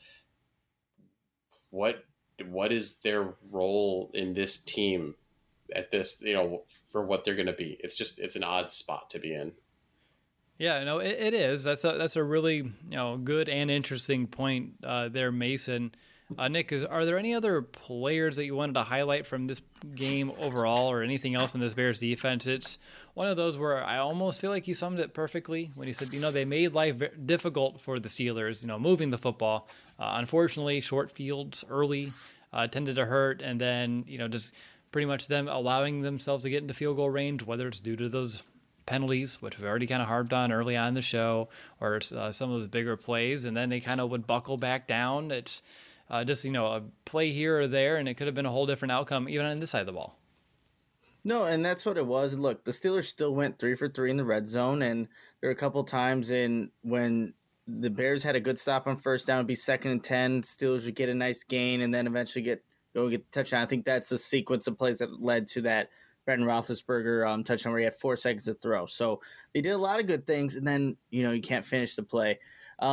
What is their role in this team at this, you know, for what they're going to be? It's an odd spot to be in. Yeah, no, it is. That's a really, you know, good and interesting point there, Mason. Nick, are there any other players that you wanted to highlight from this game overall, or anything else in this Bears defense? It's one of those where I almost feel like he summed it perfectly when he said, you know, they made life difficult for the Steelers, you know, moving the football. Unfortunately, short fields early tended to hurt, and then, you know, just pretty much them allowing themselves to get into field goal range, whether it's due to those penalties, which we've already kind of harped on early on in the show, or some of those bigger plays, and then they kind of would buckle back down. It's just, you know, a play here or there, and it could have been a whole different outcome even on this side of the ball. No, and that's what it was. Look, the Steelers still went 3 for 3 in the red zone, and there were a couple times when the Bears had a good stop on first down, it'd be 2nd and 10, Steelers would get a nice gain, and then eventually get the touchdown. I think that's the sequence of plays that led to that Brendan Roethlisberger touchdown where he had 4 seconds to throw. So they did a lot of good things, and then, you know, you can't finish the play.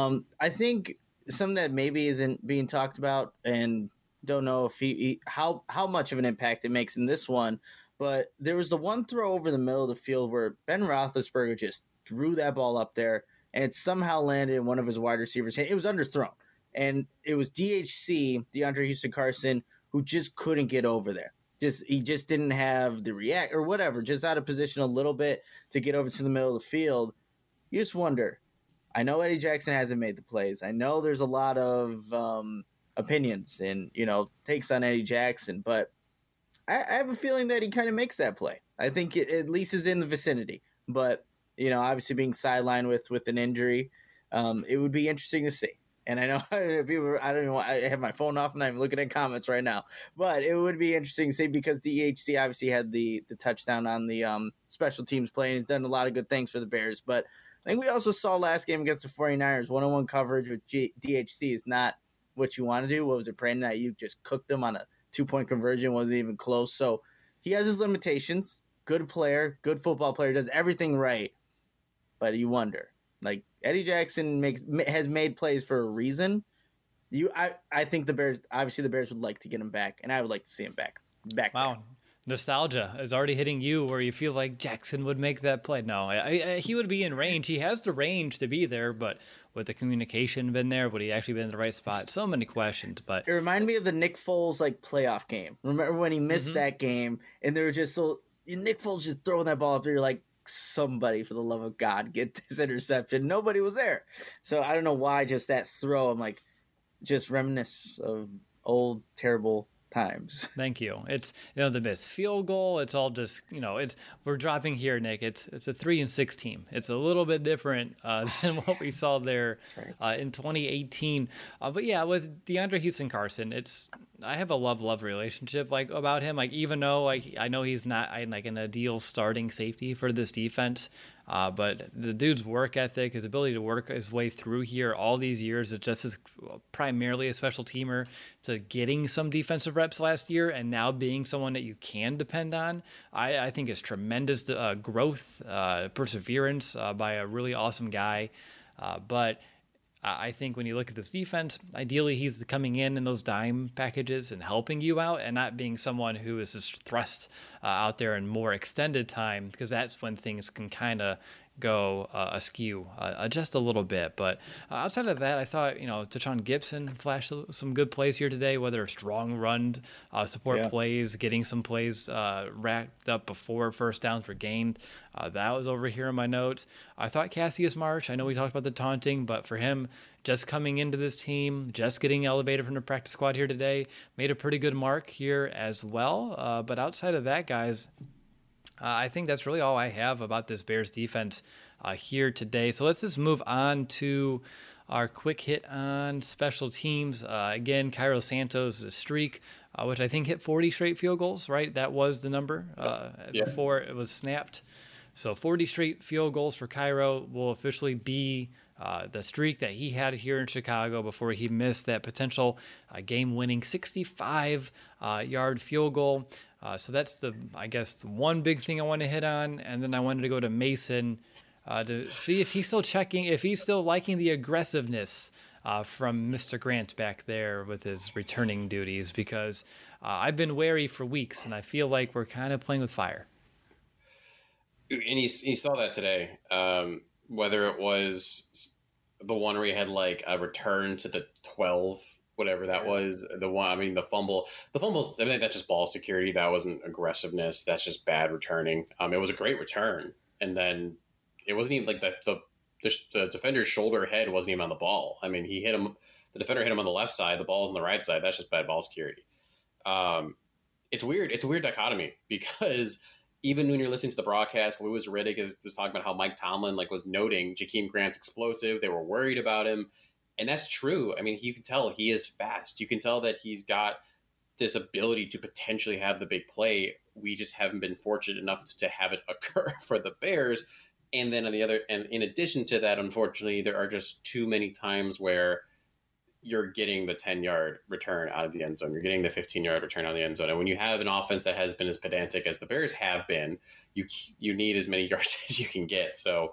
I think something that maybe isn't being talked about, and don't know if how much of an impact it makes in this one, but there was the one throw over the middle of the field where Ben Roethlisberger just threw that ball up there, and it somehow landed in one of his wide receivers' hand. It was underthrown, and it was DHC, DeAndre Houston Carson, who just couldn't get over there. He just didn't have the react or whatever, just out of position a little bit to get over to the middle of the field. You just wonder. I know Eddie Jackson hasn't made the plays. I know there's a lot of opinions and, you know, takes on Eddie Jackson, but I have a feeling that he kind of makes that play. I think it at least is in the vicinity. But, you know, obviously being sidelined with an injury, it would be interesting to see. And I know people, I don't even want, I have my phone off and I'm looking at comments right now. But it would be interesting to see because DHC obviously had the touchdown on the special teams play, and he's done a lot of good things for the Bears. But I think we also saw last game against the 49ers, one-on-one coverage with DHC is not what you want to do. What was it, Brandon Ayuk just cooked them on a 2-point conversion, wasn't even close. So he has his limitations. Good player, good football player, does everything right. But you wonder, like, Eddie Jackson has made plays for a reason, I think the Bears, obviously the Bears would like to get him back, and I would like to see him back. Wow. There. Nostalgia is already hitting you where you feel like Jackson would make that play. No, he would be in range. He has the range to be there, but would the communication been there? Would he actually been in the right spot? So many questions, but it reminded me of the Nick Foles like playoff game. Remember when he missed that game and they were just so Nick Foles just throwing that ball up there, you're like, somebody for the love of God get this interception. Nobody was there. So I don't know why just that throw, I'm like, just reminisce of old terrible times. Thank you. It's the missed field goal. It's all just we're dropping here, Nick. It's a 3-6 team. It's a little bit different than what we saw there in 2018. But yeah, with DeAndre Houston Carson, I have a love relationship about him. Even though I know he's not an ideal starting safety for this defense. But the dude's work ethic, his ability to work his way through here all these years, it just is primarily a special teamer to getting some defensive reps last year and now being someone that you can depend on. I think is tremendous growth, perseverance by a really awesome guy. But I think when you look at this defense, ideally he's coming in those dime packages and helping you out and not being someone who is just thrust out there in more extended time, because that's when things can kind of go askew just a little bit. But outside of that, I thought, Tashawn Gibson flashed some good plays here today, whether strong run support plays, getting some plays racked up before first downs were gained. That was over here in my notes. I thought Cassius Marsh, I know we talked about the taunting, but for him, just coming into this team, just getting elevated from the practice squad here today, made a pretty good mark here as well. But outside of that, guys, I think that's really all I have about this Bears defense here today. So let's just move on to our quick hit on special teams. Again, Cairo Santos' streak, which I think hit 40 straight field goals, right? That was the number before it was snapped. So 40 straight field goals for Cairo will officially be the streak that he had here in Chicago before he missed that potential game-winning 65-yard field goal. So that's the one big thing I want to hit on. And then I wanted to go to Mason to see if he's still liking the aggressiveness from Mr. Grant back there with his returning duties, because I've been wary for weeks and I feel like we're kind of playing with fire. And you saw that today, whether it was the one where he had a return to the 12, whatever that was, the fumbles, I think that's just ball security. That wasn't aggressiveness. That's just bad returning. It was a great return. And then it wasn't even the defender's shoulder head wasn't even on the ball. He hit him, the defender hit him on the left side, the ball's on the right side. That's just bad ball security. It's weird. It's a weird dichotomy, because even when you're listening to the broadcast, Louis Riddick was talking about how Mike Tomlin was noting Jakeem Grant's explosive. They were worried about him. And that's true. You can tell he is fast. You can tell that he's got this ability to potentially have the big play. We just haven't been fortunate enough to have it occur for the Bears. And then in addition to that, unfortunately, there are just too many times where you're getting the 10-yard return out of the end zone. You're getting the 15-yard return out of the end zone. And when you have an offense that has been as pedantic as the Bears have been, you need as many yards as you can get. So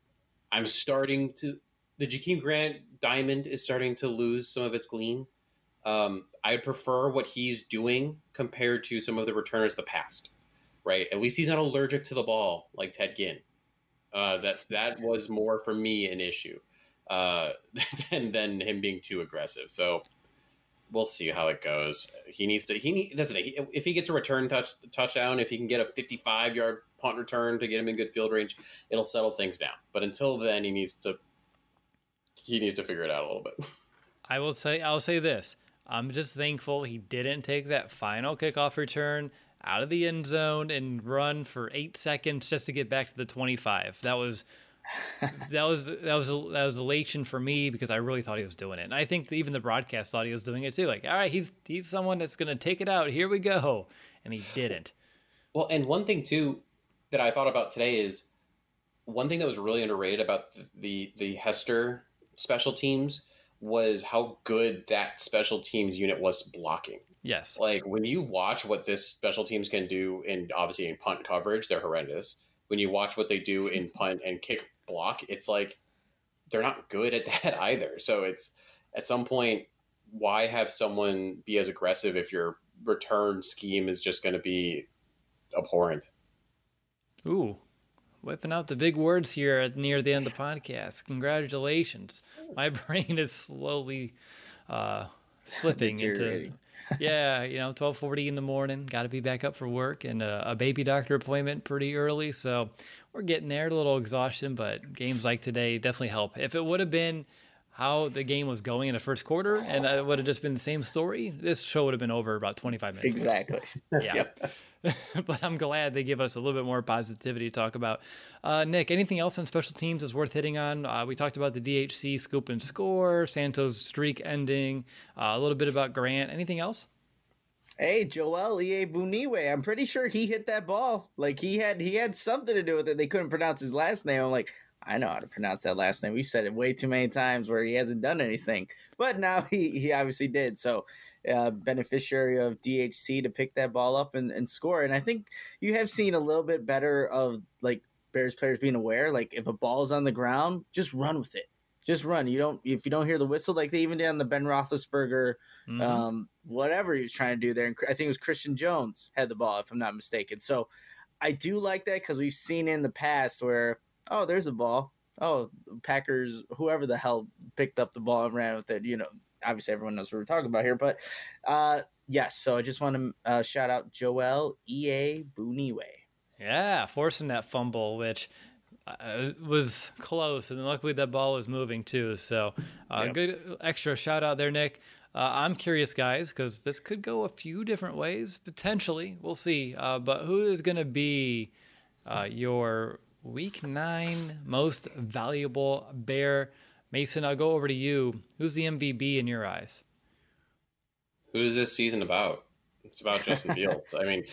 the Jakeem Grant diamond is starting to lose some of its gleam. I prefer what he's doing compared to some of the returners of the past, right? At least he's not allergic to the ball like Ted Ginn. That was more for me an issue than him being too aggressive. So we'll see how it goes. If he gets a return touchdown, if he can get a 55-yard punt return to get him in good field range, it'll settle things down. But until then, he needs to figure it out a little bit. I'll say this. I'm just thankful he didn't take that final kickoff return out of the end zone and run for 8 seconds just to get back to the 25. That was elation for me, because I really thought he was doing it. And I think even the broadcast thought he was doing it too. All right, he's someone that's going to take it out. Here we go. And he didn't. Well, and one thing too that I thought about today is one thing that was really underrated about the Hester special teams was how good that special teams unit was blocking. Yes. When you watch what this special teams can do obviously in punt coverage, they're horrendous. When you watch what they do in punt and kick block, it's they're not good at that either. So it's at some point why have someone be as aggressive if your return scheme is just going to be abhorrent? Ooh, whipping out the big words here near the end of the podcast. Congratulations. My brain is slowly slipping into, yeah, 12:40 in the morning. Got to be back up for work and a baby doctor appointment pretty early. So we're getting there, a little exhaustion, but games like today definitely help. If it would have been how the game was going in the first quarter and it would have just been the same story, this show would have been over about 25 minutes Exactly. ago. Yeah. But I'm glad they give us a little bit more positivity to talk about. Nick, anything else on special teams that's worth hitting on? We talked about the DHC scoop and score, Santos streak ending, a little bit about Grant. Anything else? Hey, Joel Iyiegbuniwe. I'm pretty sure he hit that ball. Like he had something to do with it. They couldn't pronounce his last name. I'm like, I know how to pronounce that last name. We said it way too many times where he hasn't done anything. But now he obviously did. So beneficiary of DHC to pick that ball up and score. And I think you have seen a little bit better of like Bears players being aware. Like if a ball's on the ground, just run with it. Just run. If you don't hear the whistle, like they even did on the Ben Roethlisberger, whatever he was trying to do there. And I think it was Christian Jones had the ball, if I'm not mistaken. So I do like that because we've seen in the past where, oh, there's a ball. Oh, Packers, whoever the hell picked up the ball and ran with it. Obviously everyone knows what we're talking about here. But yes, so I just want to shout out Joel Iyiegbuniwe. Yeah, forcing that fumble, which was close, and luckily that ball was moving too. So good extra shout out there, Nick. I'm curious, guys, because this could go a few different ways, potentially. We'll see. But who is going to be your Week 9 most valuable Bear? Mason, I'll go over to you. Who's the MVP in your eyes? Who's this season about? It's about Justin Fields. I mean,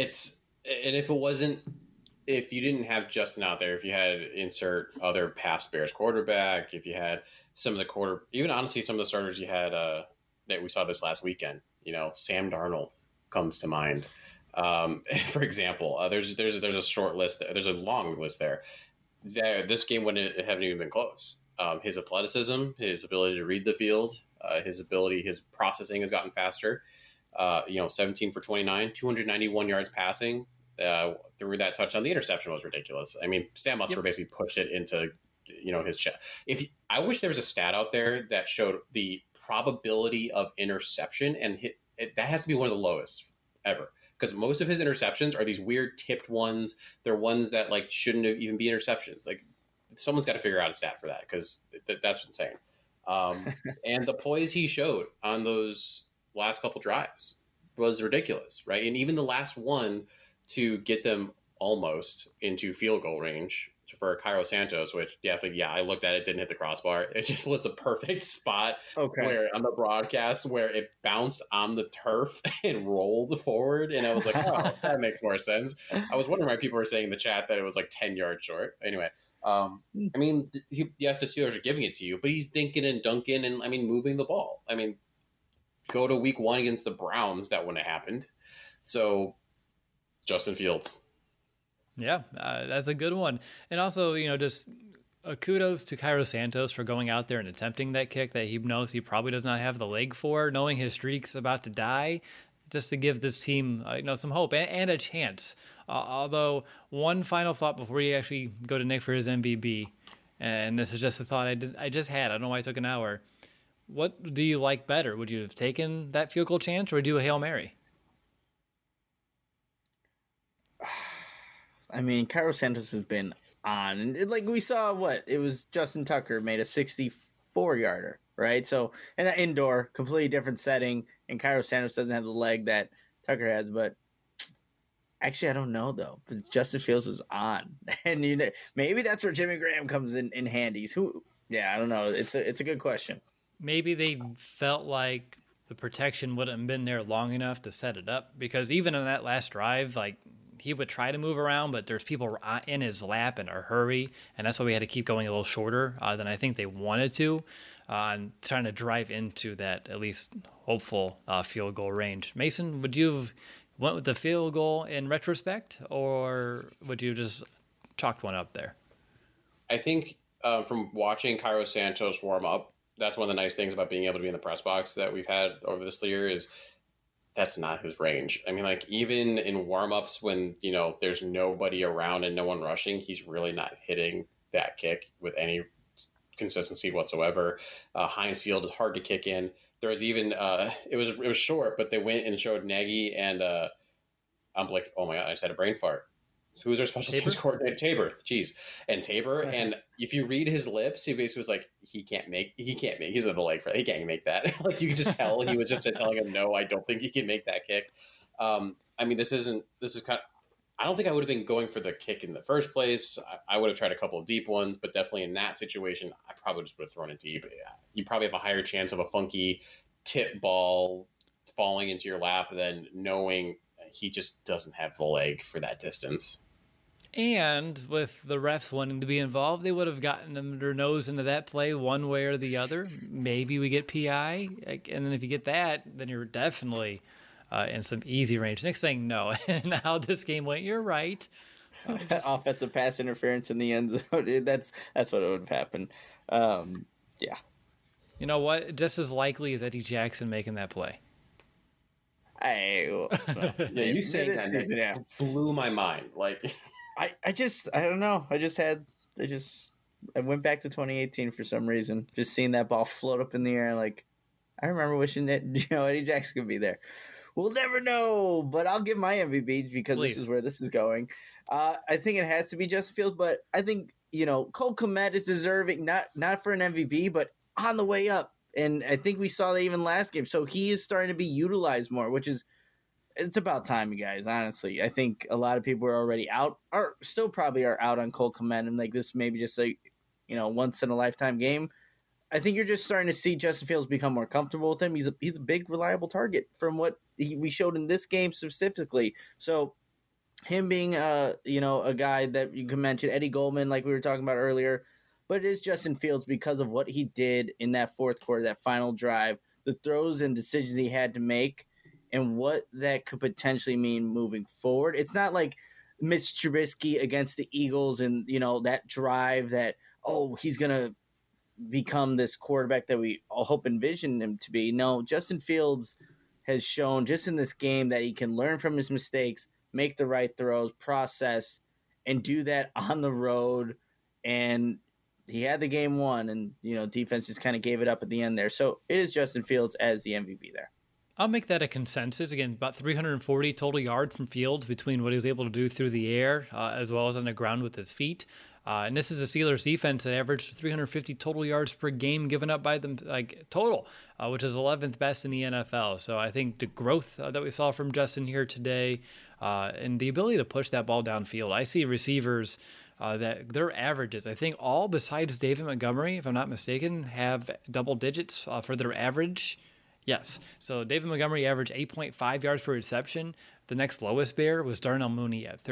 if you didn't have Justin out there, if you had insert other past Bears quarterback, if you had some of the even honestly, some of the starters you had that we saw this last weekend, Sam Darnold comes to mind. For example, there's a short list. There's a long list there. This game wouldn't have even been close. His athleticism, his ability to read the field, his processing has gotten faster. 17 for 29, 291 yards passing. Through that touchdown, the interception was ridiculous. I mean, Sam Musser basically pushed it into, his chest. I wish there was a stat out there that showed the probability of interception, and that has to be one of the lowest ever. Because most of his interceptions are these weird tipped ones. They're ones that like shouldn't even be interceptions. Like someone's got to figure out a stat for that because that's insane. And the poise he showed on those last couple drives was ridiculous, right? And even the last one to get them almost into field goal range for Cairo Santos, which I looked at it, didn't hit the crossbar. It just was the perfect spot where on the broadcast where it bounced on the turf and rolled forward. And I was like, oh, that makes more sense. I was wondering why people were saying in the chat that it was like 10 yards short. Anyway, I mean, yes, the Steelers are giving it to you, but he's dinking and dunking and moving the ball. I mean, go to week 1 against the Browns, that wouldn't have happened. So Justin Fields. Yeah, that's a good one. And also, just kudos to Cairo Santos for going out there and attempting that kick that he knows he probably does not have the leg for, knowing his streak's about to die, just to give this team some hope and a chance. Although, one final thought before we actually go to Nick for his MVP, and this is just a thought I just had. I don't know why it took an hour. What do you like better? Would you have taken that field goal chance or do a Hail Mary? I mean, Cairo Santos has been on. And like we saw, it was Justin Tucker made a 64-yarder, right? So, in an indoor, completely different setting, and Cairo Santos doesn't have the leg that Tucker has. But actually, I don't know, though. But Justin Fields was on. And maybe that's where Jimmy Graham comes in handy. I don't know. It's a good question. Maybe they felt like the protection wouldn't have been there long enough to set it up. Because even on that last drive, he would try to move around, but there's people in his lap in a hurry, and that's why we had to keep going a little shorter than I think they wanted to, and trying to drive into that at least hopeful field goal range. Mason, would you have went with the field goal in retrospect, or would you just chalked one up there? I think from watching Cairo Santos warm up, that's one of the nice things about being able to be in the press box that we've had over this year is that's not his range. I mean, like even in warm-ups when, there's nobody around and no one rushing, he's really not hitting that kick with any consistency whatsoever. Heinz Field is hard to kick in. There was even it was short, but they went and showed Nagy and I'm like, oh my god, I just had a brain fart. Who's our special teams coordinator? Tabor, jeez, and Tabor. And if you read his lips, he basically was like, he can't make. He's in the leg for it. He can't make that. Like you could just tell he was just telling him, no, I don't think he can make that kick. I mean, this is kind of. I don't think I would have been going for the kick in the first place. I would have tried a couple of deep ones, but definitely in that situation, I probably just would have thrown it deep. You probably have a higher chance of a funky tip ball falling into your lap than knowing he just doesn't have the leg for that distance. And with the refs wanting to be involved, they would have gotten them their nose into that play one way or the other. Maybe we get PI. And then if you get that, then you're definitely in some easy range. Nick's saying no. And how this game went, you're right. Offensive pass interference in the end zone. That's what would have happened. Yeah. You know what? Just as likely as Eddie Jackson making that play. You saying that blew my mind. Like, I don't know. I went back to 2018 for some reason. Just seeing that ball float up in the air. Like, I remember wishing that Eddie Jackson could be there. We'll never know, but I'll give my MVP because This is where this is going. I think it has to be Justin Fields, but I think Cole Kmet is deserving not for an MVP, but on the way up. And I think we saw that even last game. So he is starting to be utilized more, it's about time, you guys, honestly. I think a lot of people are already out, or still probably are out on Cole Kmet, and like this maybe just once in a lifetime game. I think you're just starting to see Justin Fields become more comfortable with him. He's a big, reliable target from what we showed in this game specifically. So him being a guy that you can mention, Eddie Goldman, like we were talking about earlier, but it is Justin Fields because of what he did in that fourth quarter, that final drive, the throws and decisions he had to make, and what that could potentially mean moving forward. It's not like Mitch Trubisky against the Eagles and, that drive that, he's going to become this quarterback that we all hope envision him to be. No, Justin Fields has shown just in this game that he can learn from his mistakes, make the right throws, process, and do that on the road. And he had the game won, and, defense just kind of gave it up at the end there. So it is Justin Fields as the MVP there. I'll make that a consensus. Again, about 340 total yards from Fields between what he was able to do through the air as well as on the ground with his feet. And this is a Steelers defense that averaged 350 total yards per game given up by them, total, which is 11th best in the NFL. So I think the growth that we saw from Justin here today and the ability to push that ball downfield. I see receivers that their averages, I think all besides David Montgomery, if I'm not mistaken, have double digits for their average. Yes. So David Montgomery averaged 8.5 yards per reception. The next lowest Bear was Darnell Mooney at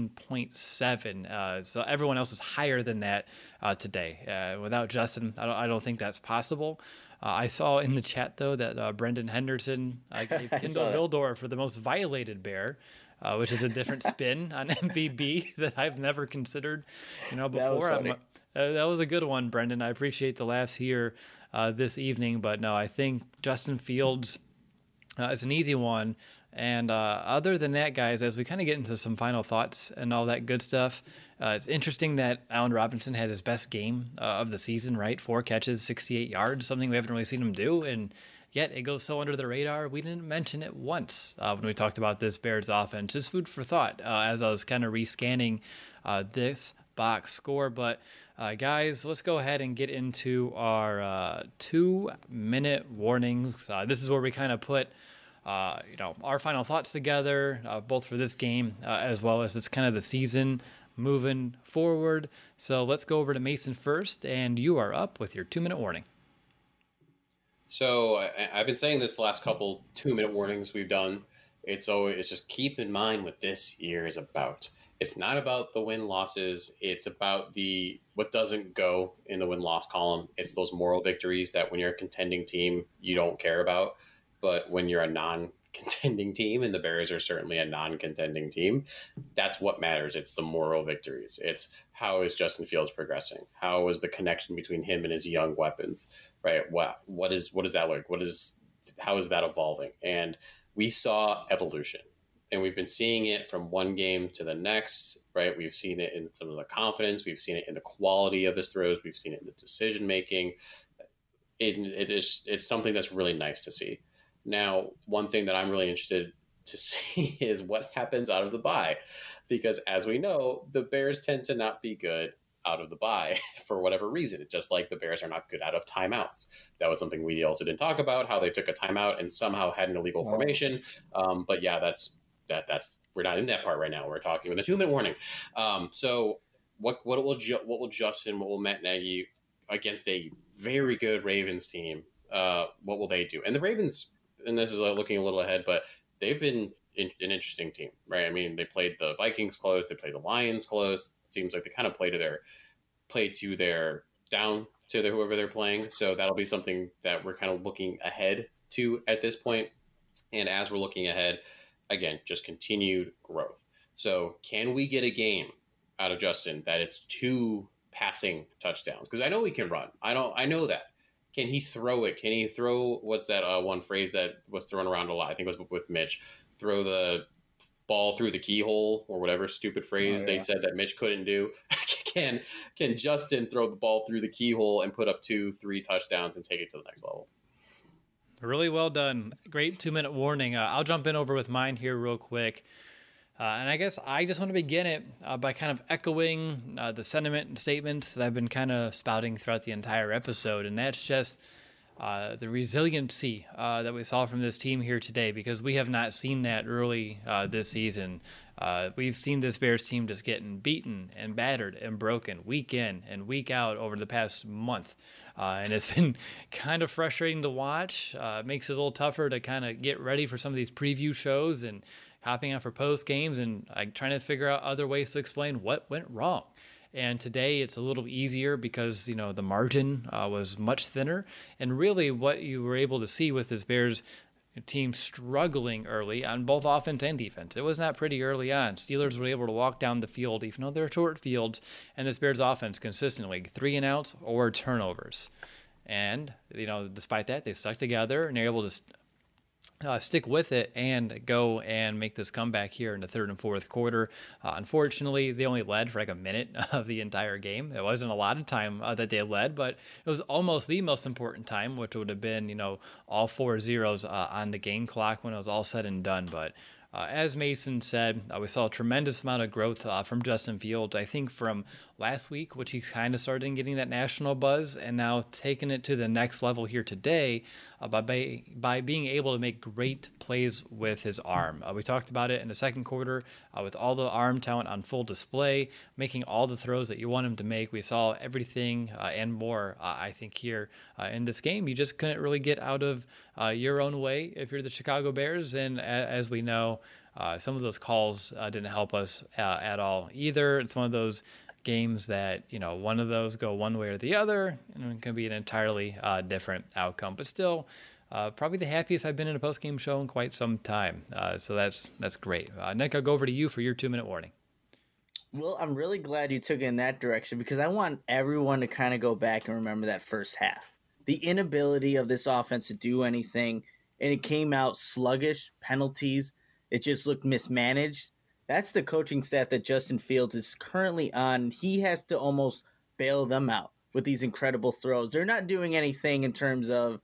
13.7. So everyone else is higher than that today. Without Justin, I don't think that's possible. I saw in the chat, though, that Brendan Henderson gave Kendall Vildor for the most violated Bear, which is a different spin on MVP that I've never considered before. That was a good one, Brendan. I appreciate the laughs here this evening. But no, I think Justin Fields is an easy one. And other than that, guys, as we kind of get into some final thoughts and all that good stuff, it's interesting that Allen Robinson had his best game of the season, right? 4 catches, 68 yards, something we haven't really seen him do. And yet it goes so under the radar. We didn't mention it once when we talked about this Bears offense. Just food for thought as I was kind of rescanning this box score. But guys, let's go ahead and get into our 2-minute warnings. This is where we kind of put our final thoughts together, both for this game as well as it's kind of the season moving forward. So let's go over to Mason first, and you are up with your 2-minute warning. So I've been saying this last couple 2-minute warnings we've done. It's just keep in mind what this year is about. It's not about the win-losses. It's about what doesn't go in the win-loss column. It's those moral victories that when you're a contending team, you don't care about. But when you're a contending team, and the Bears are certainly a non-contending team. That's what matters. It's the moral victories. It's how is Justin Fields progressing? How is the connection between him and his young weapons? Right? What is that like? How is that evolving? And we saw evolution. And we've been seeing it from one game to the next, right? We've seen it in some of the confidence. We've seen it in the quality of his throws. We've seen it in the decision making. It's something that's really nice to see. Now, one thing that I'm really interested to see is what happens out of the bye, because as we know, the Bears tend to not be good out of the bye for whatever reason. It's just like the Bears are not good out of timeouts. That was something we also didn't talk about, how they took a timeout and somehow had an illegal formation. But yeah, that's we're not in that part right now. We're talking with a 2-minute warning. So what will Justin, what will Matt Nagy against a very good Ravens team? What will they do? And the Ravens, and this is looking a little ahead, but they've been an interesting team, right? I mean, they played the Vikings close, they played the Lions close. It seems like they kind of play to their down to whoever they're playing. So that'll be something that we're kind of looking ahead to at this point. And as we're looking ahead, again, just continued growth. So can we get a game out of Justin that it's 2 passing touchdowns? Because I know he can run. I know that. Can he throw it? Can he throw, what's that one phrase that was thrown around a lot? I think it was with Mitch. Throw the ball through the keyhole, or whatever stupid phrase they said that Mitch couldn't do. Can Justin throw the ball through the keyhole and put up 2-3 touchdowns and take it to the next level? Really well done. Great 2-minute warning. I'll jump in over with mine here real quick. And I guess I just want to begin it by kind of echoing the sentiment and statements that I've been kind of spouting throughout the entire episode. And that's just the resiliency that we saw from this team here today, because we have not seen that early this season. We've seen this Bears team just getting beaten and battered and broken week in and week out over the past month. And it's been kind of frustrating to watch. It makes it a little tougher to kind of get ready for some of these preview shows and hopping out for post games and trying to figure out other ways to explain what went wrong. And today it's a little easier because, the margin was much thinner. And really what you were able to see with this Bears team struggling early on both offense and defense. It was not pretty early on. Steelers were able to walk down the field, even though they're short fields, and this Bears offense consistently 3-and-outs or turnovers. And, despite that, they stuck together and they're able to stick with it and go and make this comeback here in the third and fourth quarter. Unfortunately, they only led for like a minute of the entire game. It wasn't a lot of time that they led, but it was almost the most important time, which would have been, all 4 zeros on the game clock when it was all said and done. But as Mason said, we saw a tremendous amount of growth from Justin Fields. I think from last week, which he kind of started getting that national buzz, and now taking it to the next level here today by being able to make great plays with his arm. We talked about it in the second quarter with all the arm talent on full display, making all the throws that you want him to make. We saw everything and more, I think, here in this game. You just couldn't really get out of your own way if you're the Chicago Bears, and as we know, some of those calls didn't help us at all either. It's one of those games that, one of those go one way or the other, and it can be an entirely different outcome. But still, probably the happiest I've been in a post-game show in quite some time. So that's great. Nick, I'll go over to you for your 2-minute warning. Well, I'm really glad you took it in that direction, because I want everyone to kind of go back and remember that first half. The inability of this offense to do anything, and it came out sluggish, penalties. It just looked mismanaged. That's the coaching staff that Justin Fields is currently on. He has to almost bail them out with these incredible throws. They're not doing anything in terms of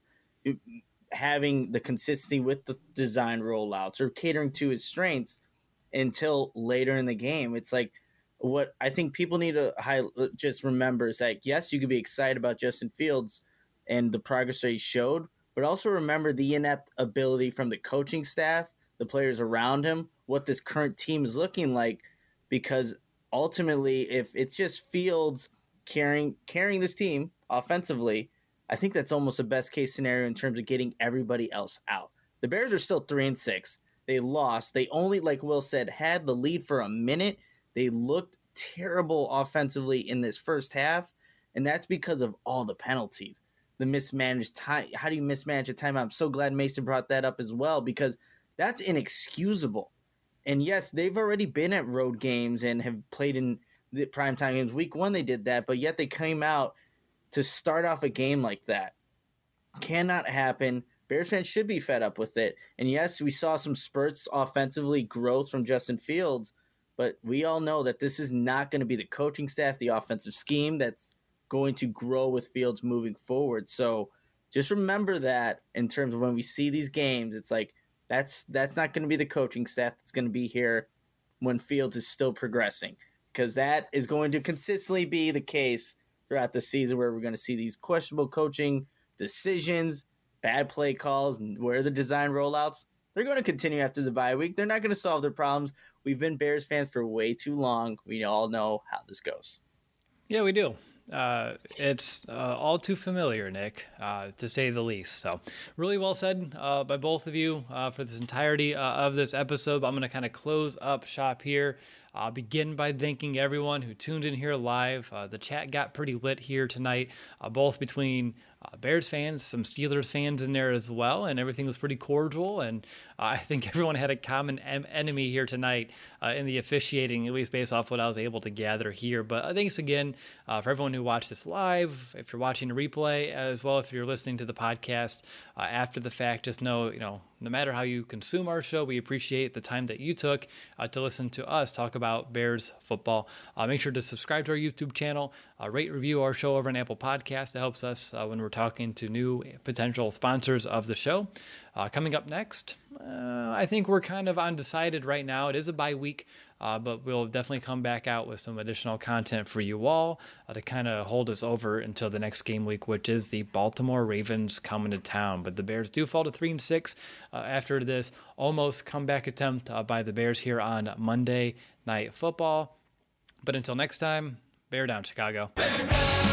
having the consistency with the design rollouts or catering to his strengths until later in the game. It's like, what I think people need to just remember is that, yes, you could be excited about Justin Fields and the progress that he showed, but also remember the inept ability from the coaching staff, the players around him, what this current team is looking like, because ultimately, if it's just Fields carrying this team offensively, I think that's almost the best case scenario in terms of getting everybody else out. The Bears are still 3-6. They lost. They only, like Will said, had the lead for a minute. They looked terrible offensively in this first half, and that's because of all the penalties, the mismanaged time. How do you mismanage a timeout? I'm so glad Mason brought that up as well, because That's inexcusable. And yes, they've already been at road games and have played in the primetime games. Week 1 they did that, but yet they came out to start off a game like that. Cannot happen. Bears fans should be fed up with it. And yes, we saw some spurts offensively, growth from Justin Fields, but we all know that this is not going to be the coaching staff, the offensive scheme that's going to grow with Fields moving forward. So just remember that in terms of when we see these games, it's like that's not going to be the coaching staff that's going to be here when Fields is still progressing, because that is going to consistently be the case throughout the season, where we're going to see these questionable coaching decisions, bad play calls, and where the design rollouts. They're going to continue after the bye week. They're not going to solve their problems. We've been Bears fans for way too long. We all know how this goes. Yeah, we do. It's all too familiar, Nick, to say the least. So really well said by both of you for this entirety of this episode. But I'm going to kind of close up shop here. I'll begin by thanking everyone who tuned in here live. The chat got pretty lit here tonight, both between Bears fans, some Steelers fans in there as well, and everything was pretty cordial. And I think everyone had a common enemy here tonight in the officiating, at least based off what I was able to gather here. But thanks again for everyone who watched this live. If you're watching a replay, as well if you're listening to the podcast after the fact, just know, no matter how you consume our show, we appreciate the time that you took to listen to us talk about Bears football. Make sure to subscribe to our YouTube channel, rate, review our show over on Apple Podcasts. That helps us when we're talking to new potential sponsors of the show. Coming up next, I think we're kind of undecided right now. It is a bye week, but we'll definitely come back out with some additional content for you all to kind of hold us over until the next game week, which is the Baltimore Ravens coming to town. But the Bears do fall to 3-6 after this almost comeback attempt by the Bears here on Monday Night Football. But until next time, Bear down, Chicago. Bear down!